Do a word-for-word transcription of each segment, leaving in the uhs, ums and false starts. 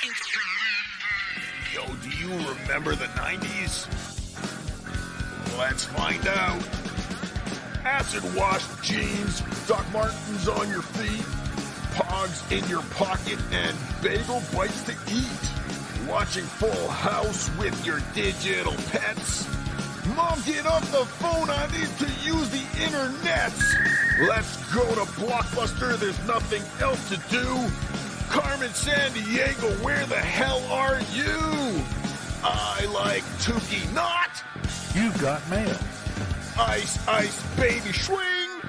Yo, do you remember the nineties? Let's find out. Acid wash jeans, Doc Martens on your feet, Pogs in your pocket, and bagel bites to eat. Watching Full House with your digital pets. Mom, get off the phone, I need to use the internet. Let's go to Blockbuster, there's nothing else to do. Carmen Sandiego, where the hell are you? I like Tukey not. You got mail. Ice, ice, baby, swing.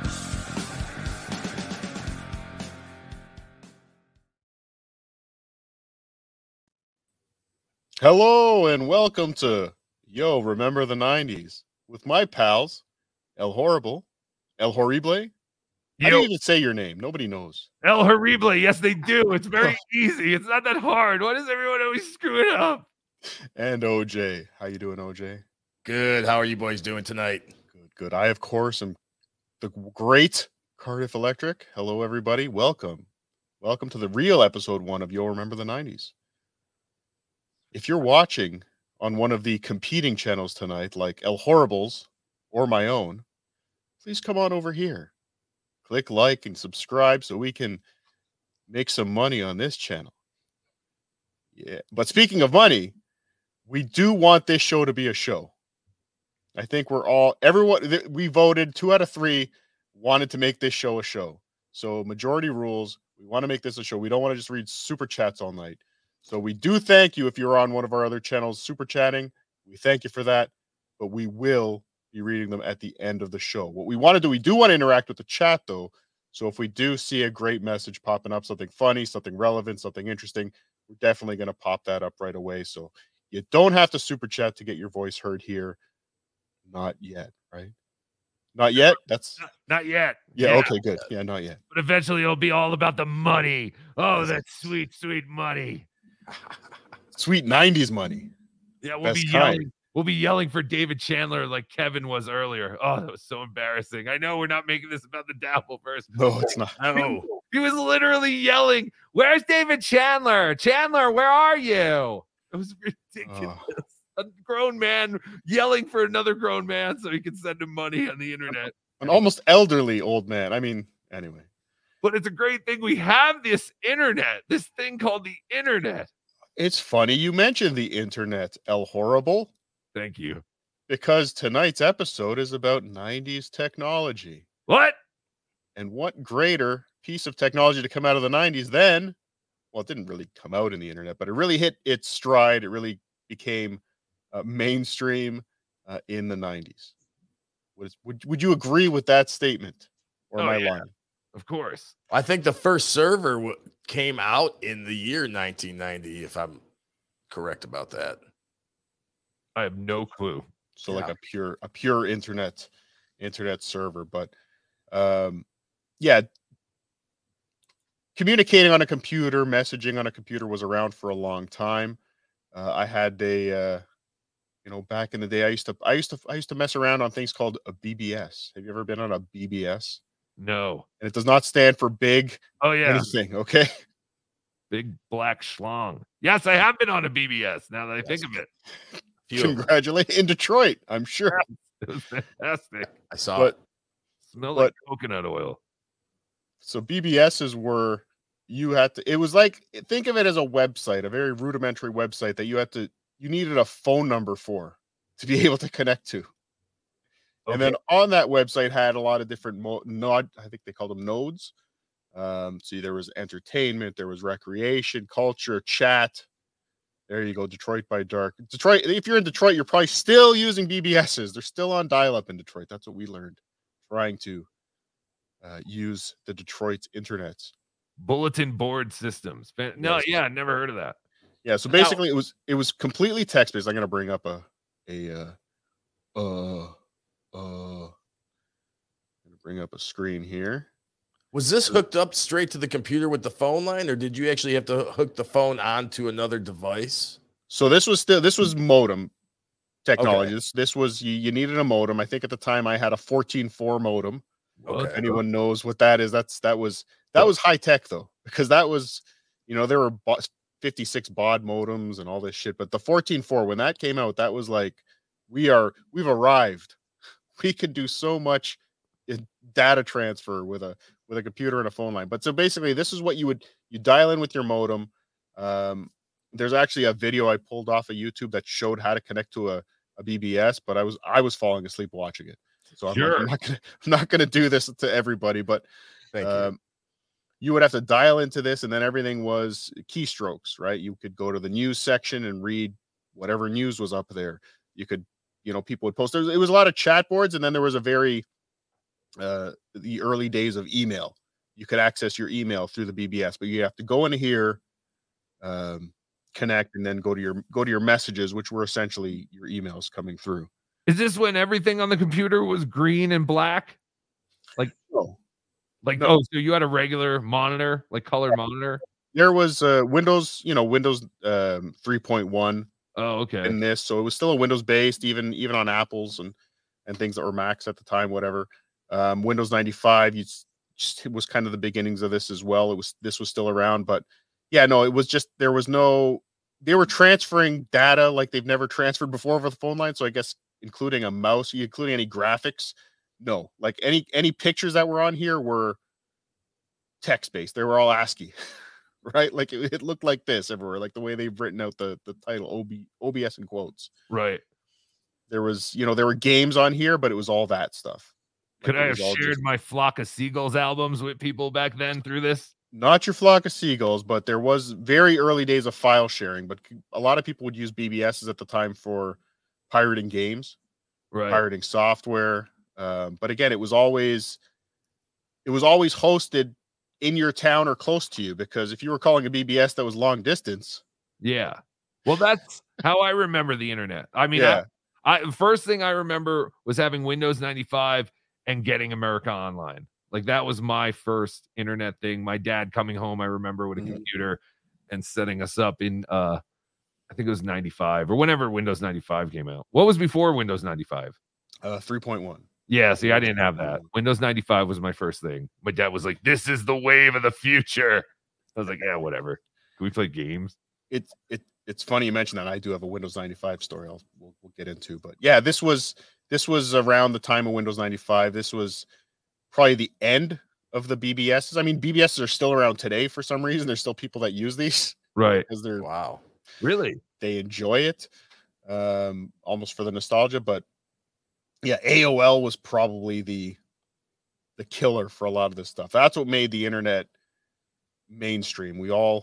Hello and welcome to Yo, Remember the nineties with my pals, El Horrible, El Horrible. How do you even say your name? Nobody knows. El Horrible. Yes, they do. It's very easy. It's not that hard. Why does everyone always screw it up? And O J. How you doing, O J? Good. How are you boys doing tonight? Good, good. I, of course, am the great Cardiff Electric. Hello, everybody. Welcome. Welcome to the real episode one of Yo, Remember the nineties. If you're watching on one of the competing channels tonight, like El Horrible's or my own, please come on over here. Click like and subscribe so we can make some money on this channel. Yeah. But speaking of money, we do want this show to be a show. I think we're all, everyone, we voted, two out of three wanted to make this show a show. So majority rules, we want to make this a show. We don't want to just read super chats all night. So we do thank you if you're on one of our other channels, super chatting. We thank you for that, but we will be reading them at the end of the show. What we want to do, we do want to interact with the chat though. So if we do see a great message popping up, something funny, something relevant, something interesting, we're definitely going to pop that up right away. So you don't have to super chat to get your voice heard here. Not yet, right? Not yet? That's Not, not yet. yeah, yeah, okay, good. Yeah, not yet. But eventually it'll be all about the money. Oh, that sweet, sweet money. Sweet nineties money. Yeah, we'll Best be kind. yelling. We'll be yelling for David Chandler like Kevin was earlier. Oh, that was so embarrassing. I know we're not making this about the Dappleverse. No, it's not. No. He was literally yelling, "Where's David Chandler? Chandler, where are you?" It was ridiculous. Oh. A grown man yelling for another grown man so he can send him money on the internet. An almost elderly old man. I mean, anyway. But it's a great thing we have this internet, this thing called the internet. It's funny you mentioned the internet, El Horrible, Thank you. because tonight's episode is about nineties technology. What? And what greater piece of technology to come out of the nineties than, well, it didn't really come out in the internet, but it really hit its stride. It really became uh, mainstream uh, in the nineties. Would, is- would, would you agree with that statement? Or am Oh, I yeah. lying? Of course. I think the first server w- came out in the year nineteen ninety, if I'm correct about that. I have no clue. So like Yeah. a pure a pure internet internet server, but um yeah, communicating on a computer, messaging on a computer was around for a long time. uh, I had a uh you know, back in the day, I used to I used to I used to mess around on things called a B B S. Have you ever been on a B B S? No. And it does not stand for big Oh, yeah. anything, okay? Big black schlong. Yes, I have been on a B B S now that I think of it. Few of them. Congratulate in Detroit, I'm sure. It was fantastic. I saw But it. Smelled But- like coconut oil. So B B Ss were, you had to, it was like, think of it as a website, a very rudimentary website that you had to, you needed a phone number for to be able to connect to. And then on that website had a lot of different mo- nod, I think they called them nodes. Um, see, there was entertainment, there was recreation, culture, chat. There you go, Detroit by dark. Detroit, if you're in Detroit, you're probably still using B B Ss. They're still on dial-up in Detroit. That's what we learned trying to uh, use the Detroit internet. Bulletin board systems. Fan- No, Yes. yeah, I never heard of that. Yeah, so Now- basically it was it was completely text-based. I'm gonna bring up a a uh uh uh I'm gonna bring up a screen here. Was this hooked up straight to the computer with the phone line, or did you actually have to hook the phone onto another device? So this was still this was modem technology. Okay. This this was you, you needed a modem. I think at the time I had a fourteen four modem. Okay. If anyone knows what that is, that's that was that was high tech though, because that was, you know, there were bu- fifty-six baud modems and all this shit. But the fourteen four, when that came out, that was like, we are, we've arrived. We can do so much in data transfer with a, with a computer and a phone line. But so basically this is what you would, you dial in with your modem. Um, there's actually a video I pulled off of YouTube that showed how to connect to a, a B B S, but I was, I was falling asleep watching it. So I'm, Sure. I'm not gonna, I'm not gonna do this to everybody, but Thank um, you. you would have to dial into this, and then everything was keystrokes, right? You could go to the news section and read whatever news was up there. You could, you know, people would post. There was, it was a lot of chat boards, and then there was a very, uh, the early days of email. You could access your email through the B B S, but you have to go into here, um, connect, and then go to your go to your messages, which were essentially your emails coming through. Is this when everything on the computer was green and black? Like, Oh. like No. oh, so you had a regular monitor, like color monitor? There was uh, Windows, you know, Windows um, three point one Oh, okay. in this, so it was still a Windows based, even even on Apples and and things that were Macs at the time, whatever. Um, Windows ninety-five, you just, it was kind of the beginnings of this as well. It was this was still around, but yeah, no, it was just there was no. They were transferring data like they've never transferred before over the phone line. So I guess including a mouse, including any graphics, no, like any any pictures that were on here were text based. They were all ASCII. Right, like it, it looked like this everywhere, like the way they've written out the the title O B, O B S in quotes. Right. There was, you know, there were games on here, but it was all that stuff. Could Like, I it have was all shared just- my Flock of Seagulls albums with people back then through this? not your Flock of Seagulls, but there was very early days of file sharing. But a lot of people would use B B Ss at the time for pirating games, Right. pirating software. Um, but again, it was always it was always hosted in your town or close to you, because if you were calling a B B S that was long distance, Yeah. Well, that's how I remember the internet. I mean, yeah, I, I first thing I remember was having Windows ninety-five and getting America Online. Like that was my first internet thing. My dad coming home, I remember, with a Mhm. computer and setting us up in uh I think it was ninety-five or whenever Windows ninety-five came out. What was before Windows ninety-five? uh, three point one. Yeah, see, I didn't have that. Windows ninety-five was my first thing. My dad was like, "This is the wave of the future." I was like, "Yeah, whatever." Can we play games? It's it it's funny you mentioned that. I do have a Windows ninety-five story I'll we'll, we'll get into, but yeah, this was this was around the time of Windows ninety-five. This was probably the end of the B B Ss. I mean, B B Ss are still around today for some reason. There's still people that use these Right. because they're Wow. Really? they enjoy it, um, almost for the nostalgia. But yeah, A O L was probably the the killer for a lot of this stuff. That's what made the internet mainstream. We all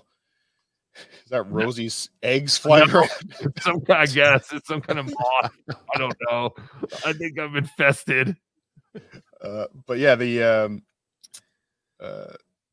is that Rosie's eggs flying No. around? Some I guess it's some kind of moth. I don't know. I think I'm infested. Uh, but yeah, the um, uh,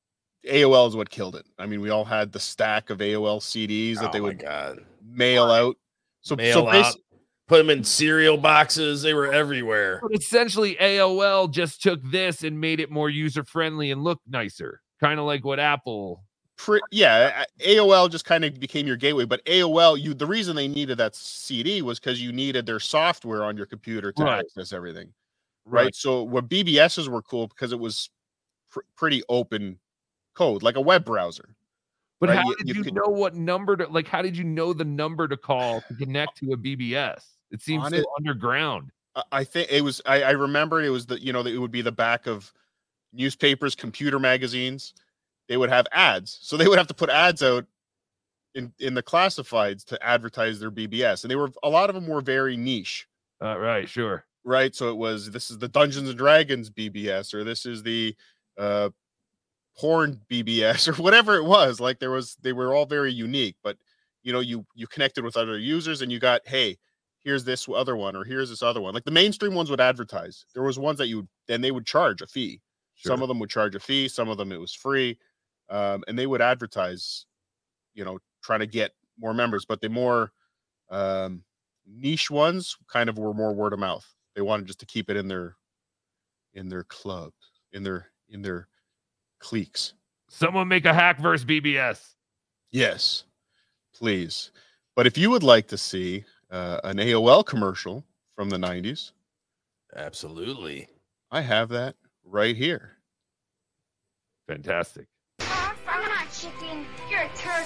A O L is what killed it. I mean, we all had the stack of A O L C Ds that Oh they my would God. mail out. So, Mail so out. basi- Put them in cereal boxes. They were everywhere. But essentially, A O L just took this and made it more user friendly and look nicer, kind of like what Apple. pre- yeah, A O L just kind of became your gateway. But A O L, you the reason they needed that C D was because you needed their software on your computer to Right. access everything. Right. So where B B Ss were cool because it was pr- pretty open code, like a web browser. But Right, how you- did you you could- know what number to like? How did you know the number to call to connect to a B B S? It seems On so it- underground. I- I think it was. I, I remember it was the you know it would be the back of newspapers, computer magazines. They would have ads, so they would have to put ads out in in the classifieds to advertise their B B S, and they were a lot of them were very niche, Uh, right, sure. right? So it was this is the Dungeons and Dragons B B S, or this is the uh, porn B B S, or whatever it was. Like there was, they were all very unique, but you know you you connected with other users, and you got hey. Here's this other one, or here's this other one. Like the mainstream ones would advertise. There was ones that you then they would charge a fee. Some Sure. of them would charge a fee. Some of them it was free, um, and they would advertise. You know, trying to get more members. But the more um, niche ones kind of were more word of mouth. They wanted just to keep it in their in their club, in their in their cliques. Someone make a hack versus B B S. Yes, please. But if you would like to see uh, an A O L commercial from the nineties, Absolutely. I have that right here. Fantastic. I'm not chicken. You're a turkey.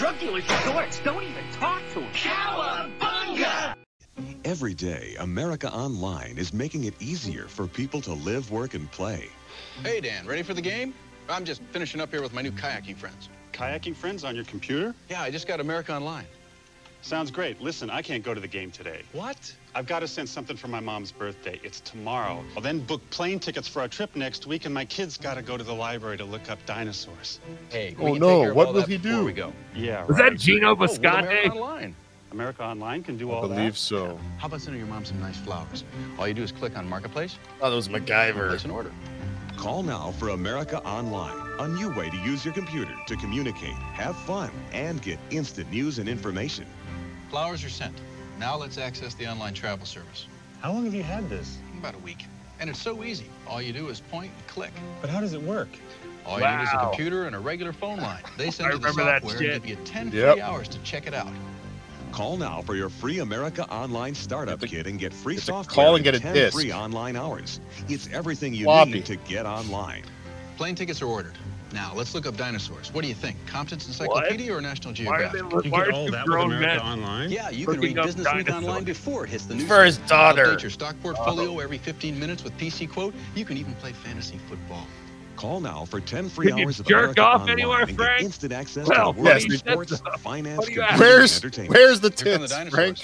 drug dealers are dorks. Don't even talk to them. Cowabunga! Every day, America Online is making it easier for people to live, work, and play. Hey, Dan, ready for the game? I'm just finishing up here with my new kayaking friends. Kayaking friends on your computer? Yeah, I just got America Online. Sounds great. Listen, I can't go to the game today. What? I've got to send something for my mom's birthday. It's tomorrow. I'll then book plane tickets for our trip next week, and my kids got to go to the library to look up dinosaurs. Hey, Oh, we can no, take care of what all will that he before do? we go. Yeah, Was right. that Gino Oh, with America Bisconte? Online. America Online can do I all believe that? so. How about sending your mom some nice flowers? All you do is click on Marketplace, Oh, that was place MacGyver. an order. Call now for America Online, a new way to use your computer to communicate, have fun, and get instant news and information. Flowers are sent. Now let's access the online travel service. How long have you had this? About a week. And it's so easy. All you do is point and click. But how does it work? All you need is a Wow. computer and a regular phone line. They send I you the remember that software and shit. give you ten Yep. free hours to check it out. Call now for your free America Online Startup Get the- Kit and get free get the software call and get a ten disc. free online hours. It's everything you Floppy. need to get online. Plane tickets are ordered. Now, let's look up dinosaurs. What do you think? Compton's Encyclopedia or National Why are they Geographic? look- You why get are all two that with grown America men? Online? Yeah, you can looking read up Business Week dinosaurs? online before it hits the news. For his daughter. Update your stock portfolio every fifteen minutes with P C Quote. You can even play fantasy football. Call now for ten free Can you hours of jerk America off Online anywhere, and Frank? get instant access Well, to the world yes, of we- sports, finance, What do you computer, ask? Where's and entertainment. where's the Here come the tits, dinosaurs. Frank?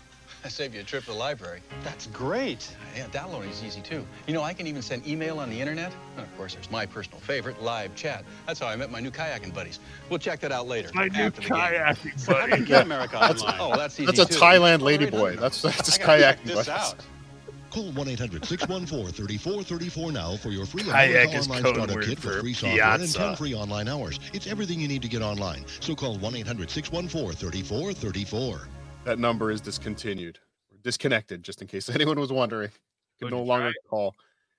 I saved you a trip to the library. That's great. Yeah, downloading is easy too. You know, I can even send email on the internet. And of course, there's my personal favorite, live chat. That's how I met my new kayaking buddies. We'll check that out later. My new after the game. kayaking How do buddy. you get America Online? Oh, that's easy That's a too. Thailand Call ladyboy. eight hundred. That's that's his I gotta check kayaking this buddies. out. Call one eight hundred six one four three four three four now for your free Kayak America is Online code Startup word Kit for with free software and piazza. ten free online hours. It's everything you need to get online. So call one eight hundred six one four three four three four. That number is discontinued, or disconnected, just in case anyone was wondering. Could Would no you longer try? call.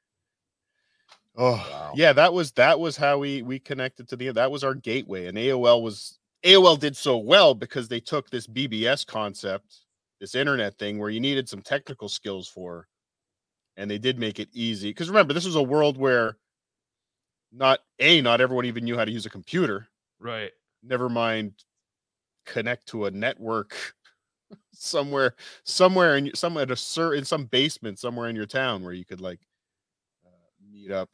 Oh, Wow. yeah, that was that was how we we connected to the that was our gateway. And A O L was A O L did so well because they took this B B S concept, this internet thing where you needed some technical skills for, and they did make it easy. Because remember, this was a world where not a not everyone even knew how to use a computer. Right. Never mind connect to a network somewhere somewhere in some at a cer- in some basement somewhere in your town where you could like uh, meet up,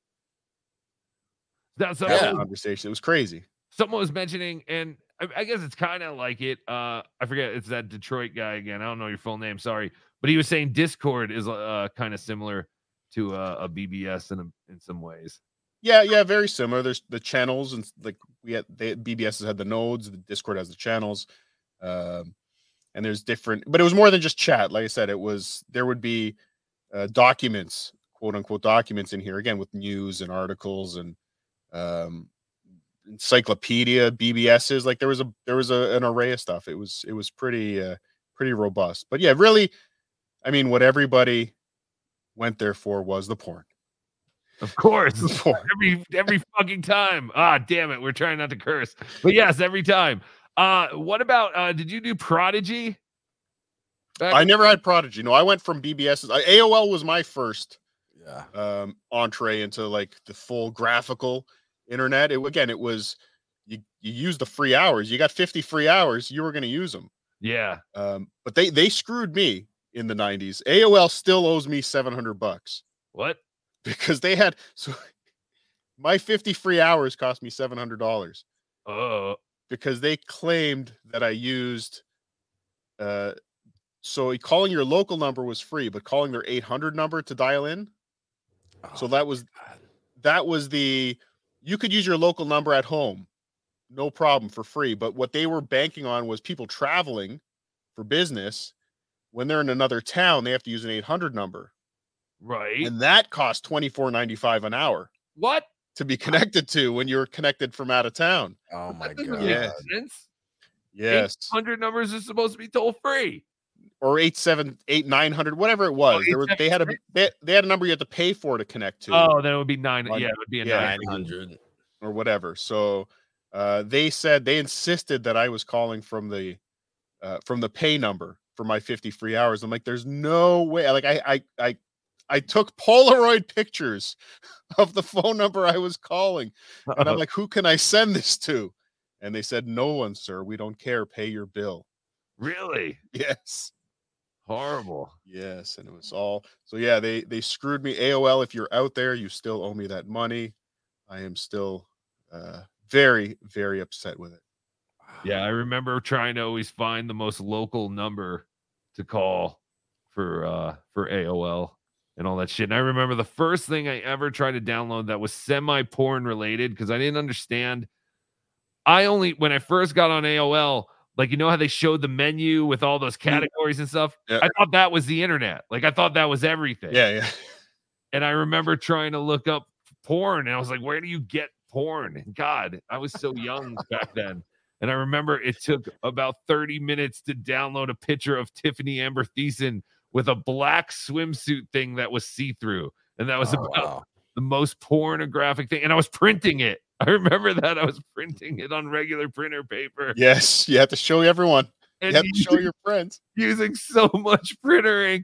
That's have Yeah. a conversation. It was crazy. Someone was mentioning, and I, I guess it's kind of like it. Uh, I forget, it's that Detroit guy again. I don't know your full name, sorry, but he was saying Discord is uh kind of similar to uh, a B B S in a, in some ways. Yeah, yeah, very similar. There's the channels, and like we had they, B B S has had the nodes, the Discord has the channels, um, and there's different. But it was more than just chat. Like I said, it was there would be uh, documents, quote unquote documents in here again with news and articles and um, encyclopedia, B B Ss. Like there was a there was a, an array of stuff. It was it was pretty uh, pretty robust. But yeah, really, I mean, what everybody went there for was the porn. Of course, The porn. every every fucking time. Ah, damn it, we're trying not to curse, but yes, every time. Uh, what about uh, did you do Prodigy? Back- I never had Prodigy. No, I went from B B Ss. I, A O L was my first Yeah. um entree into like the full graphical internet. It again, it was you you use the free hours. You got fifty free hours, you were going to use them. Yeah. Um, but they they screwed me in the nineties. A O L still owes me seven hundred bucks What? because they had so my fifty free hours cost me seven hundred dollars Oh, because they claimed that I used uh so calling your local number was free, but calling their eight hundred number to dial in. So Oh, that was God. that was the you could use your local number at home, no problem, for free. But what they were banking on was people traveling for business. When they're in another town, they have to use an eight hundred number, right. and that cost twenty-four ninety-five an hour What? to be connected to when you're connected from out of town. Oh my That doesn't God. make Yeah. sense. Yes, eight hundred numbers is supposed to be toll free. or eight seven eight nine hundred, whatever it was. There were, they had a they, they had a number you had to pay for to connect to. Oh, then it would be nine. One- Yeah, it would be a yeah, nine. nine hundred. Or whatever. So uh, they said they insisted that I was calling from the uh, from the pay number for my fifty free hours. I'm like, there's no way. Like I I I I took Polaroid pictures of the phone number I was calling, and I'm like, who can I send this to? And they said, no one, sir. We don't care. Pay your bill. Really? Yes. Horrible. Yes. And it was all. So, yeah, they, they screwed me. A O L, if you're out there, you still owe me that money. I am still uh, very, very upset with it. Yeah, I remember trying to always find the most local number to call for uh, for A O L and all that shit. And I remember the first thing I ever tried to download that was semi-porn related because I didn't understand. I only, when I first got on A O L, like, you know how they showed the menu with all those categories and stuff? Yeah. I thought that was the internet. Like, I thought that was everything. Yeah, yeah. And I remember trying to look up porn, and I was like, where do you get porn? And God, I was so young back then. And I remember it took about thirty minutes to download a picture of Tiffany Amber Thiessen with a black swimsuit thing that was see-through. And that was Oh, about wow. the most pornographic thing. And I was printing it. I remember that. I was printing it on regular printer paper. Yes. You have to show everyone. And You have to show using, your friends. using so much printer ink.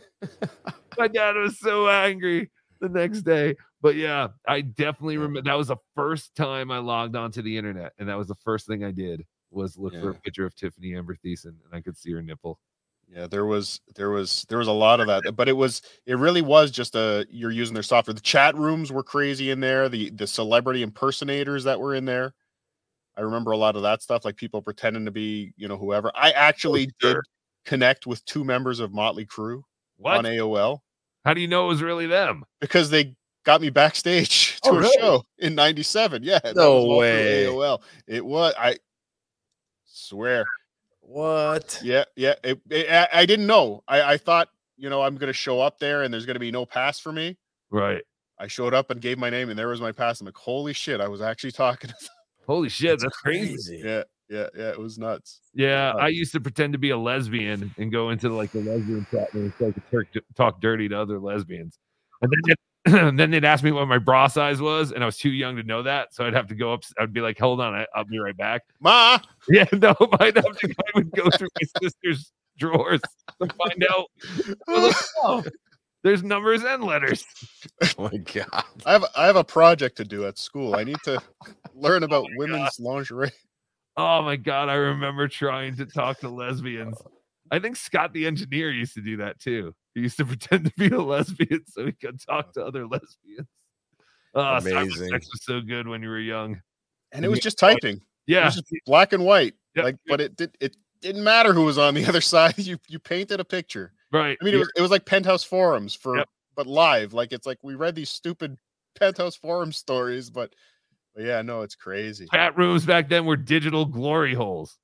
My dad was so angry the next day. But yeah, I definitely remember that was the first time I logged onto the internet, and that was the first thing I did was look for a Yeah. picture of Tiffany Amber Thiessen, and I could see her nipple. Yeah, there was there was there was a lot of that, but it was it really was just a you're using their software. The chat rooms were crazy in there. The the celebrity impersonators that were in there. I remember a lot of that stuff, like people pretending to be, you know, whoever. I actually Oh, sure. did connect with two members of Motley Crue What? on A O L How do you know it was really them? because they got me backstage to Oh, a really? show in ninety-seven. Yeah, that No was all through way. A O L. It was. I swear. What? Yeah, yeah. It, it, I, I didn't know. I, I thought, you know, I'm gonna show up there and there's gonna be no pass for me. Right. I showed up and gave my name, and there was my pass. I'm like, holy shit! I was actually talking. to Holy shit, that's crazy. Yeah, yeah, yeah. It was nuts. Yeah, Uh, I used to pretend to be a lesbian and go into like the lesbian chat room and start to talk, talk dirty to other lesbians. And then it, and then they'd ask me what my bra size was, and I was too young to know that, so I'd have to go up. I'd be like, "Hold on, I, I'll be right back." Ma, Yeah, no, I'd have to. I would go through my sister's drawers to find out. I was like, oh, there's numbers and letters. Oh my God. I have I have a project to do at school. I need to learn about Oh my women's lingerie. Oh my god, I remember trying to talk to lesbians. I think Scott the engineer used to do that too. He used to pretend to be a lesbian so he could talk to other lesbians. Oh, Amazing. sex was so good when you were young. And it was just typing. It Yeah, was just black and white. Yep, Like, but it did it didn't matter who was on the other side. You you painted a picture. right. I mean, it was it was like Penthouse forums for Yep. but live. Like it's like we read these stupid Penthouse forum stories, but, but yeah, no, it's crazy. Chat rooms back then were digital glory holes.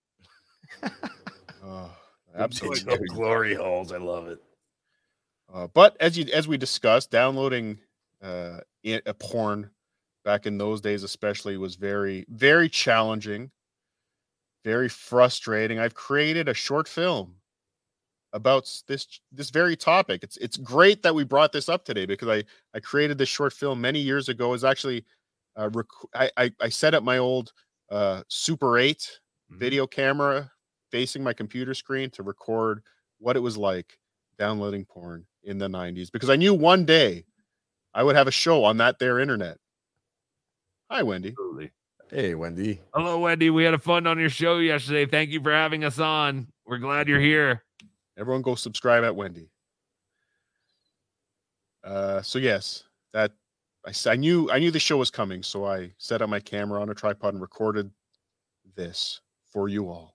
Oh, absolutely. Digital glory holes. I love it. Uh, but as you as we discussed, downloading uh, i- a porn back in those days, especially, was very very challenging, very frustrating. I've created a short film about s- this this very topic. It's it's great that we brought this up today because I I created this short film many years ago. It's actually uh, rec- I, I I set up my old uh, Super eight Mhm. video camera facing my computer screen to record what it was like downloading porn in the nineties because I knew one day I would have a show on that there internet. Hi, Wendy. Absolutely. Hey, Wendy. Hello, Wendy. We had a fun on your show yesterday. Thank you for having us on. We're glad you're here. Everyone go subscribe at Wendy. Uh, so yes, that I, s- I knew I knew the show was coming, so I set up my camera on a tripod and recorded this for you all.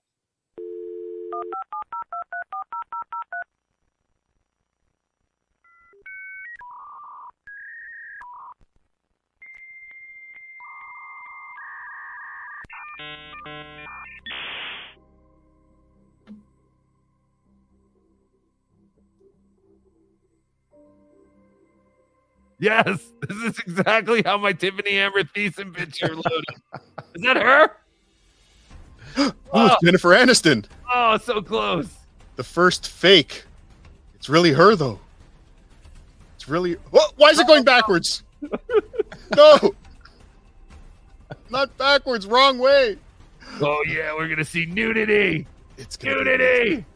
Yes, this is exactly how my Tiffany Amber Thiessen picture loaded. Is that her? Oh, Oh. it's Jennifer Aniston, Oh, so close. the first fake. It's really her though. It's really. Whoa, why is it going backwards? No, not backwards. Wrong way. Oh yeah, we're gonna see nudity. It's gonna be Nudity.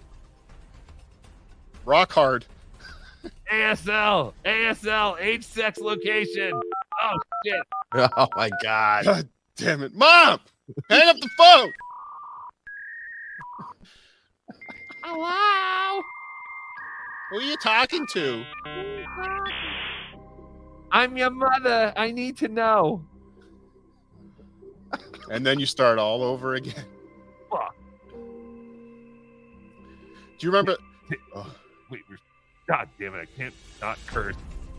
rock hard. A S L. A S L. Age, sex, location. Oh shit. Oh my God. God damn it, Mom! Hang up the phone. Hello? Who are you talking to? I'm your mother. I need to know. And then you start all over again. Fuck. Do you remember? Oh. Wait, we're, God damn it! I can't not curse.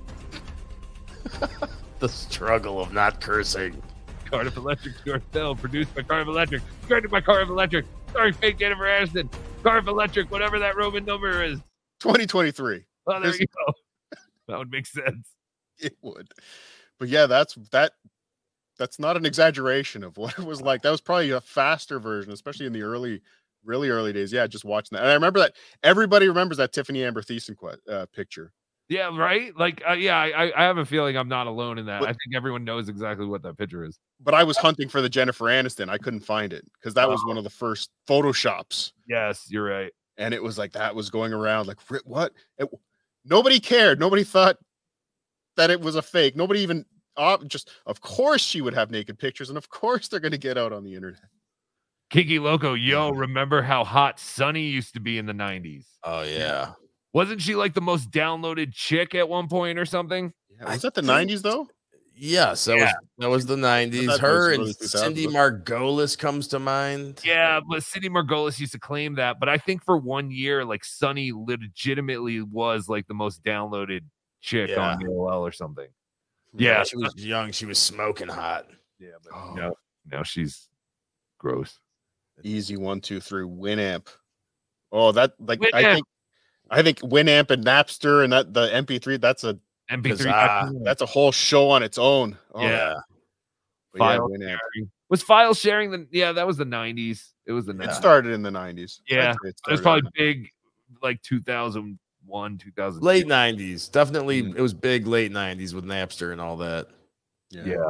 The struggle of not cursing. Cardiff Electric Short Film, produced by Cardiff Electric, directed by Cardiff Electric, starring fake Jennifer Aniston. Cardiff Electric, whatever that Roman number is. twenty twenty-three. Oh, there This- you go. That would make sense. It would. But yeah, that's that. That's not an exaggeration of what it was like. That was probably a faster version, especially in the early, really early days. Yeah, just watching that. And I remember that everybody remembers that Tiffany Amber Thiessen que- uh, picture. Yeah, right? Like, uh, yeah, I, I have a feeling I'm not alone in that. But- I think everyone knows exactly what that picture is. But I was hunting for the Jennifer Aniston. I couldn't find it because that was Oh. one of the first Photoshops. Yes, you're right. And it was like that was going around like "Ri- what? It, nobody cared. Nobody thought that it was a fake. Nobody even uh, just. Of course, she would have naked pictures, and of course, they're going to get out on the internet. Kiki Loco, yo, remember how hot Sunny used to be in the nineties? Oh yeah. Wasn't she like the most downloaded chick at one point or something? Yeah, was that the think- nineties though? Yes, that Yeah. was that was the nineties. that Her was and early two thousands. Cindy Margolis comes to mind. Yeah, but Cindy Margolis used to claim that. But I think for one year, like Sunny legitimately was like the most downloaded chick Yeah. on A O L or something. Yeah. She was young. She was smoking hot. Yeah, but Oh. now, now she's gross. Easy one, two, three. Winamp. Oh, that like I Winamp. think I think Winamp and Napster and that the M P three. That's a M P three. Huzzah. that's a whole show on its own. Oh, Yeah. but yeah, File Winamp. sharing. Was file sharing the? Yeah, that was the nineties. It was the It nineties. started in the nineties. Yeah. I'd say It was started probably in- big, like two thousand one, two thousand. Late nineties. Definitely Mm. it was big late nineties with Napster and all that. yeah. Yeah.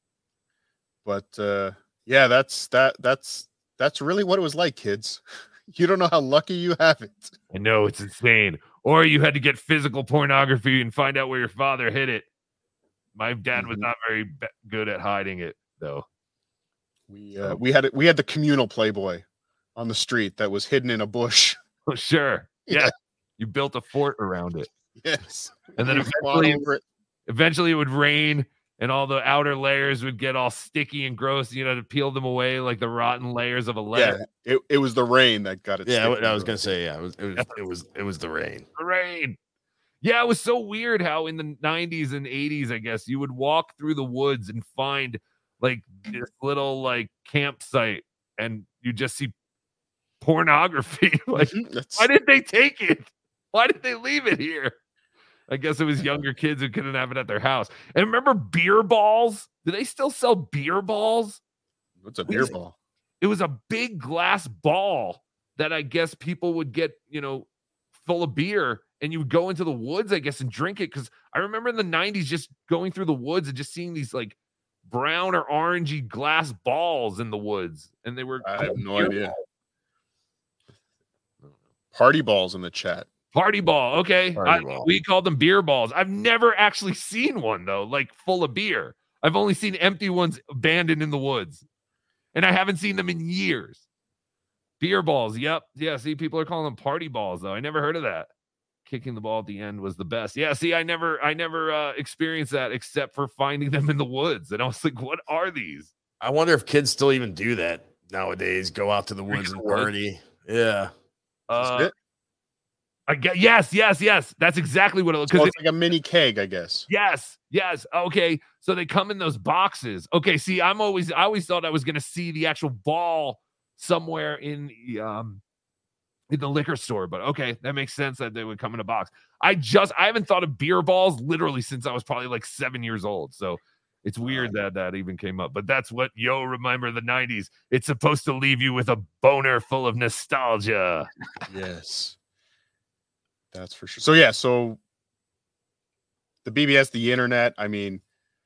But uh yeah, that's that that's that's really what it was like, kids. You don't know how lucky you have it. I know it's insane. Or you had to get physical pornography and find out where your father hid it. My dad was Mhm. not very be- good at hiding it, though. We uh, we had we had the communal Playboy on the street that was hidden in a bush. Sure. Yeah. Yeah. You built a fort around it. Yes. And then We fought eventually, over it. eventually it would rain and all the outer layers would get all sticky and gross. You know, to peel them away like the rotten layers of a letter. Yeah, it, it was the rain that got it. Yeah, sticky I was and gonna gross. say yeah. It was it was it was it was the rain. The rain. Yeah, it was so weird how in the nineties and eighties, I guess, you would walk through the woods and find like this little like campsite and you just see pornography. Like, Mhm, that's- why did they take it? Why did they leave it here? I guess it was younger kids who couldn't have it at their house. And remember beer balls? Do they still sell beer balls? What's a What beer is it? ball? It was a big glass ball that I guess people would get, you know, full of beer and you would go into the woods, I guess, and drink it. Cause I remember in the nineties just going through the woods and just seeing these like brown or orangey glass balls in the woods. And they were I have called no beer idea. balls. Party balls in the chat. Party ball. Okay. Party I- ball. We called them beer balls. I've never actually seen one though, like full of beer. I've only seen empty ones abandoned in the woods. And I haven't seen them in years. Beer balls. Yep. Yeah. See, people are calling them party balls, though. I never heard of that. Kicking the ball at the end was the best. Yeah. See, I never, I never uh, experienced that except for finding them in the woods. And I was like, what are these? I wonder if kids still even do that nowadays. Go out to the woods and the woods? party. Yeah. Uh, it? I get yes, yes, yes. That's exactly what it looks. So it's like a mini keg, I guess. Yes, yes. Okay, so they come in those boxes. Okay, see, I'm always, I always thought I was gonna see the actual ball somewhere in the um in the liquor store, but okay, that makes sense that they would come in a box. I just, I haven't thought of beer balls literally since I was probably like seven years old. So it's weird that that even came up, but that's what yo remember the nineties. It's supposed to leave you with a boner full of nostalgia. Yes. That's for sure. So yeah, so the B B S, the internet, I mean,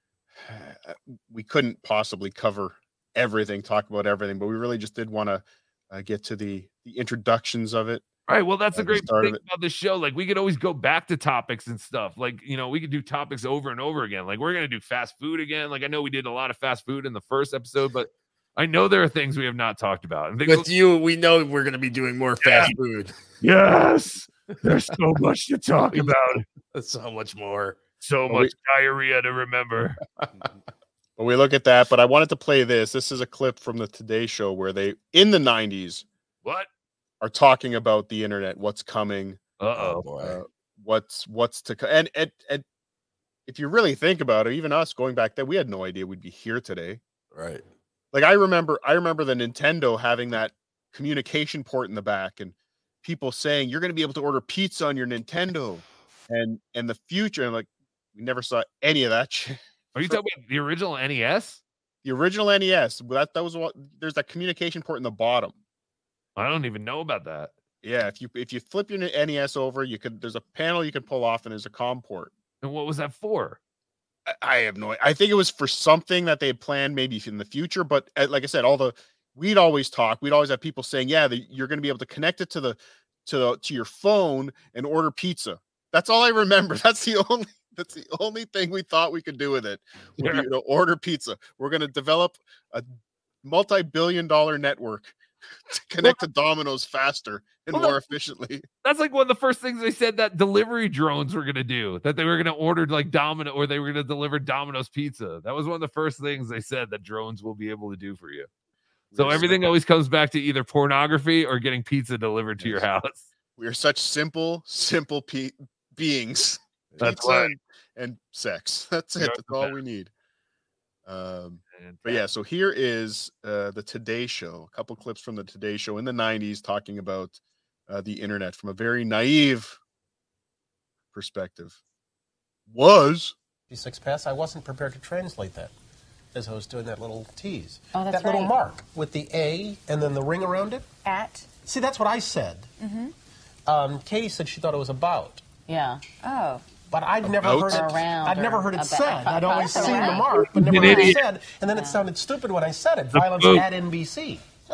we couldn't possibly cover everything, talk about everything, but we really just did want to uh, get to the the introductions of it. Right. Well, that's the At the great start of thing it. about this show. Like, we could always go back to topics and stuff. Like, you know, we could do topics over and over again. Like, we're gonna do fast food again. Like, I know we did a lot of fast food in the first episode, but I know there are things we have not talked about. And With you, we know we're going to be doing more fast food. Yes, there's so much to talk about. So much more. So Well, much we- diarrhea to remember. Well, we look at that, but I wanted to play this. This is a clip from the Today Show where they, in the nineties, What? are talking about the internet, what's coming, Uh-oh. boy. uh, what's what's to come. And, and and if you really think about it, even us going back then, we had no idea we'd be here today. Right. Like I remember, I remember the Nintendo having that communication port in the back, and people saying you're going to be able to order pizza on your Nintendo, and and the future. And like we never saw any of that shit. Are you talking about the original N E S? The original N E S, that that was what there's that communication port in the bottom. I don't even know about that. Yeah, if you if you flip your N E S over, you could there's a panel you can pull off, and there's a COM port. And what was that for? I, I have no. I think it was for something that they had planned maybe in the future. But uh, like I said, all the we'd always talk. We'd always have people saying, "Yeah, the, you're going to be able to connect it to the to the, to your phone and order pizza." That's all I remember. That's the only. That's the only thing we thought we could do with it. Would be to order pizza. We're going to develop a multi-billion dollar network to connect to Domino's faster and well, more that- efficiently. That's like one of the first things they said that delivery drones were going to do, that they were going to order like Domino, or they were going to deliver Domino's pizza. That was one of the first things they said that drones will be able to do for you. So We're everything so- always comes back to either pornography or getting pizza delivered to your house. We are such simple, simple pe- beings. That's Pizza right. and, and sex. That's it. You're That's the all best. we need. Um, And but yeah, so here is uh, the Today Show. A couple clips from the Today Show in the nineties talking about uh, the internet from a very naive perspective. Was six pass, I wasn't prepared to translate that as I was doing that little tease. Oh, that's that little right. mark with the A and then the ring around it. At. See, that's what I said. Mm-hmm. Um, Katie said she thought it was about. Yeah. Oh. But I'd never About? heard it. Or around I'd never or heard it about. said. I'd always About. seen the Right. mark, but never An heard it idiot. said. And then it sounded stupid when I said it. Violence boat. at N B C. Yeah,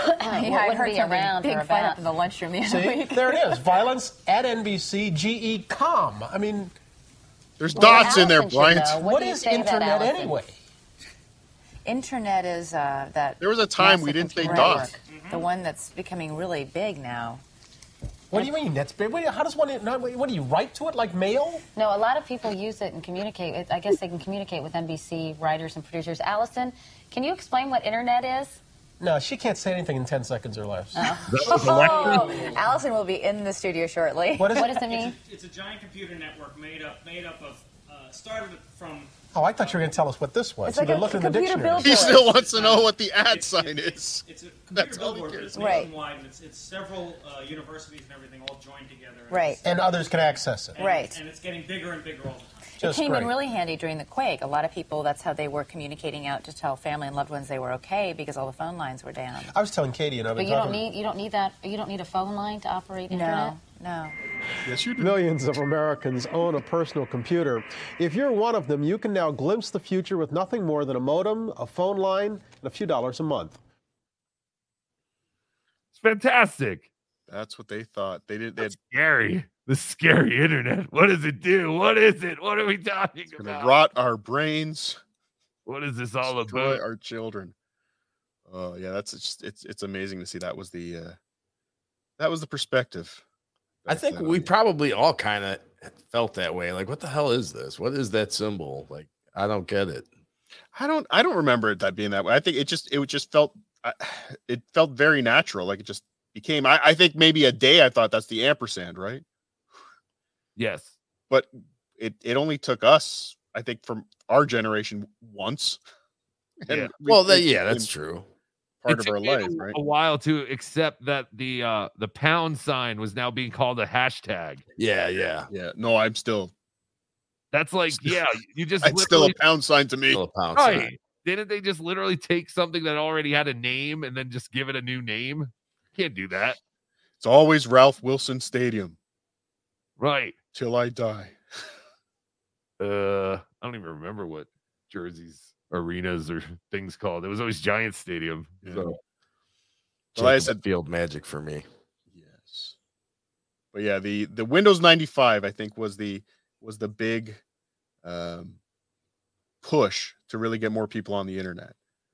I wouldn't heard be something around big or fight about. up in the lunchroom the other See, week. there it is. Violence at N B C. G E com. I mean, there's Well, dots in there, Allison should Bryant. know. What what do you is say about internet Allison? anyway? Internet is uh, that. There was a time we massive didn't say computer dot. network, the one that's becoming really big now. What do you mean? That's big. What do you- How does one? What do you write to it like mail? No, a lot of people use it and communicate. with- I guess they can communicate with N B C writers and producers. Allison, can you explain what internet is? No, she can't say anything in ten seconds or less. Oh, Allison will be in the studio shortly. What is What it? does it mean? It's a giant computer network made up made up of uh, started from. Oh, I thought you were going to tell us what this was. It's So like they're a looking in the computer dictionary. billboard. He still wants to know what the ad It's- sign it's- is. It's a computer That's all he billboard, but cares it's about. Right. nationwide, and it's, it's several uh, universities and everything all joined together. and Right. it's- And others can access it. and- Right. And it's getting bigger and bigger all the time. It Just came great. in really handy during the quake. A lot of people, that's how they were communicating out to tell family and loved ones they were okay because all the phone lines were down. I was telling Katie, and I've But been you don't talking. need you don't need that. You don't need a phone line to operate internet. No, no. Yes, you do. Millions of Americans own a personal computer. If you're one of them, you can now glimpse the future with nothing more than a modem, a phone line, and a few dollars a month. It's fantastic. That's what they thought. They did. They had Scary. The scary internet. What does it do? What is it? What are we talking It's gonna about? rot our brains, What is this all destroy about? our children. Oh yeah, that's just it's it's amazing to see that was the uh that was the perspective. I back think then. we probably all kind of felt that way. Like, what the hell is this? What is that symbol? Like, I don't get it. I don't I don't remember it that being that way. I think it just it just felt I- it felt very natural. Like it just became. I, I think maybe a day I thought that's the ampersand, right? Yes. But it it only took us, I think, from our generation once. Yeah. we- Well, that, it yeah, that's became true. Part It of took our me life, a, right? a while to accept that the uh the pound sign was now being called a hashtag. Yeah, yeah. Yeah. No, I'm still. That's like, yeah, you just It's still a literally pound sign to me. Still a pound right. sign. Didn't they just literally take something that already had a name and then just give it a new name? Can't do that. It's always Ralph Wilson Stadium Right. till I die. Uh I don't even remember what jerseys, arenas, or things called. It was always Giant Stadium. Yeah. So Well, I Jacob said- field magic for me. Yes. But yeah, the the Windows ninety-five I think was the was the big um push to really get more people on the internet.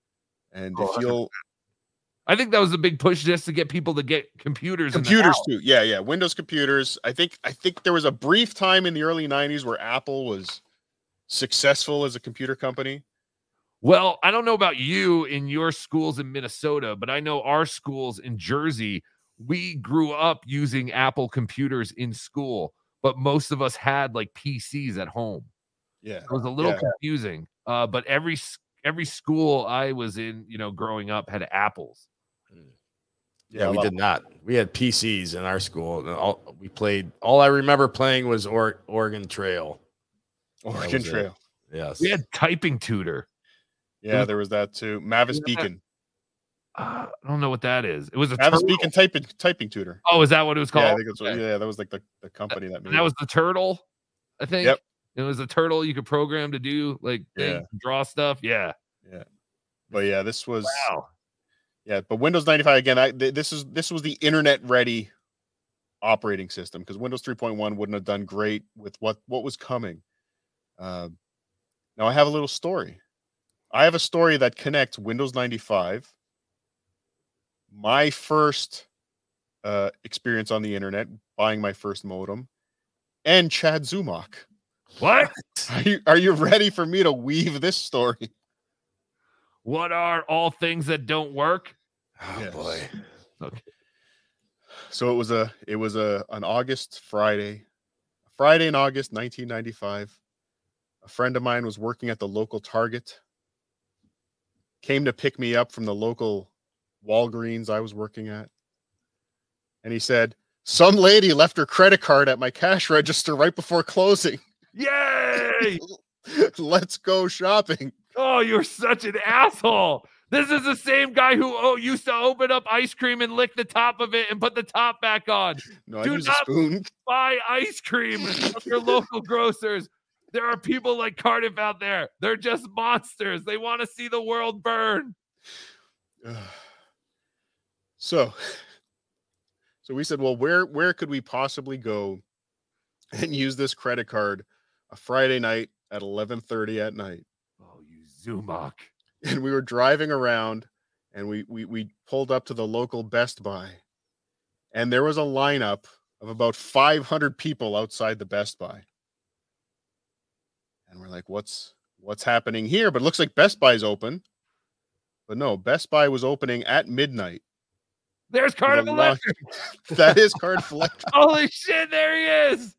And Oh, if you'll I think that was a big push just to get people to get computers. in the computers house. too, yeah, yeah, Windows computers. I think I think there was a brief time in the early nineties where Apple was successful as a computer company. Well, I don't know about you in your schools in Minnesota, but I know our schools in Jersey, we grew up using Apple computers in school, but most of us had like P Cs at home. Yeah, It was a little yeah. confusing. Uh, but every s- every school I was in, you know, growing up had Apples. Yeah, a we lot. did not. We had P Cs in our school. And all, we played. All I remember playing was or, Oregon Trail. That Oregon was it. Trail. Yes. We had Typing Tutor. Yeah, there was that too. Mavis Beacon. Uh, I don't know what that is. It was a Mavis turtle. Beacon typing typing tutor. Oh, is that what it was called? Yeah, I think it's what, Okay. yeah, that was like the, the company that made And that it. was the turtle, I think. Yep. It was a turtle you could program to do like things, draw stuff. Yeah. Yeah. But yeah, this was Wow. yeah, but Windows ninety-five again, I th- this is this was the internet ready operating system because Windows three point one wouldn't have done great with what what was coming. Um, now I have a little story. I have a story that connects Windows ninety-five, my first uh, experience on the internet, buying my first modem, and Chad Zumach. What? Are you, are you ready for me to weave this story? What are all things that don't work? Oh Yes. boy. Okay. So it was a it was a an August Friday, Friday in August nineteen ninety-five. A friend of mine was working at the local Target. Came to pick me up from the local Walgreens I was working at. And he said, "Some lady left her credit card at my cash register right before closing. Yay! Let's go shopping." Oh, you're such an asshole. This is the same guy who oh, used to open up ice cream and lick the top of it and put the top back on. No, I Do use a not spoon. buy ice cream from your local grocers. There are people like Cardiff out there. They're just monsters. They want to see the world burn. So, so we said, well, where where could we possibly go and use this credit card a Friday night at eleven thirty at night? Oh, you Zumach. And we were driving around and we we we pulled up to the local Best Buy. And there was a lineup of about five hundred people outside the Best Buy. And we're like, what's what's happening here? But it looks like Best Buy's open. But no, Best Buy was opening at midnight. There's Cardiff With a long- Electric. That is Cardiff Electric. Holy shit, there he is.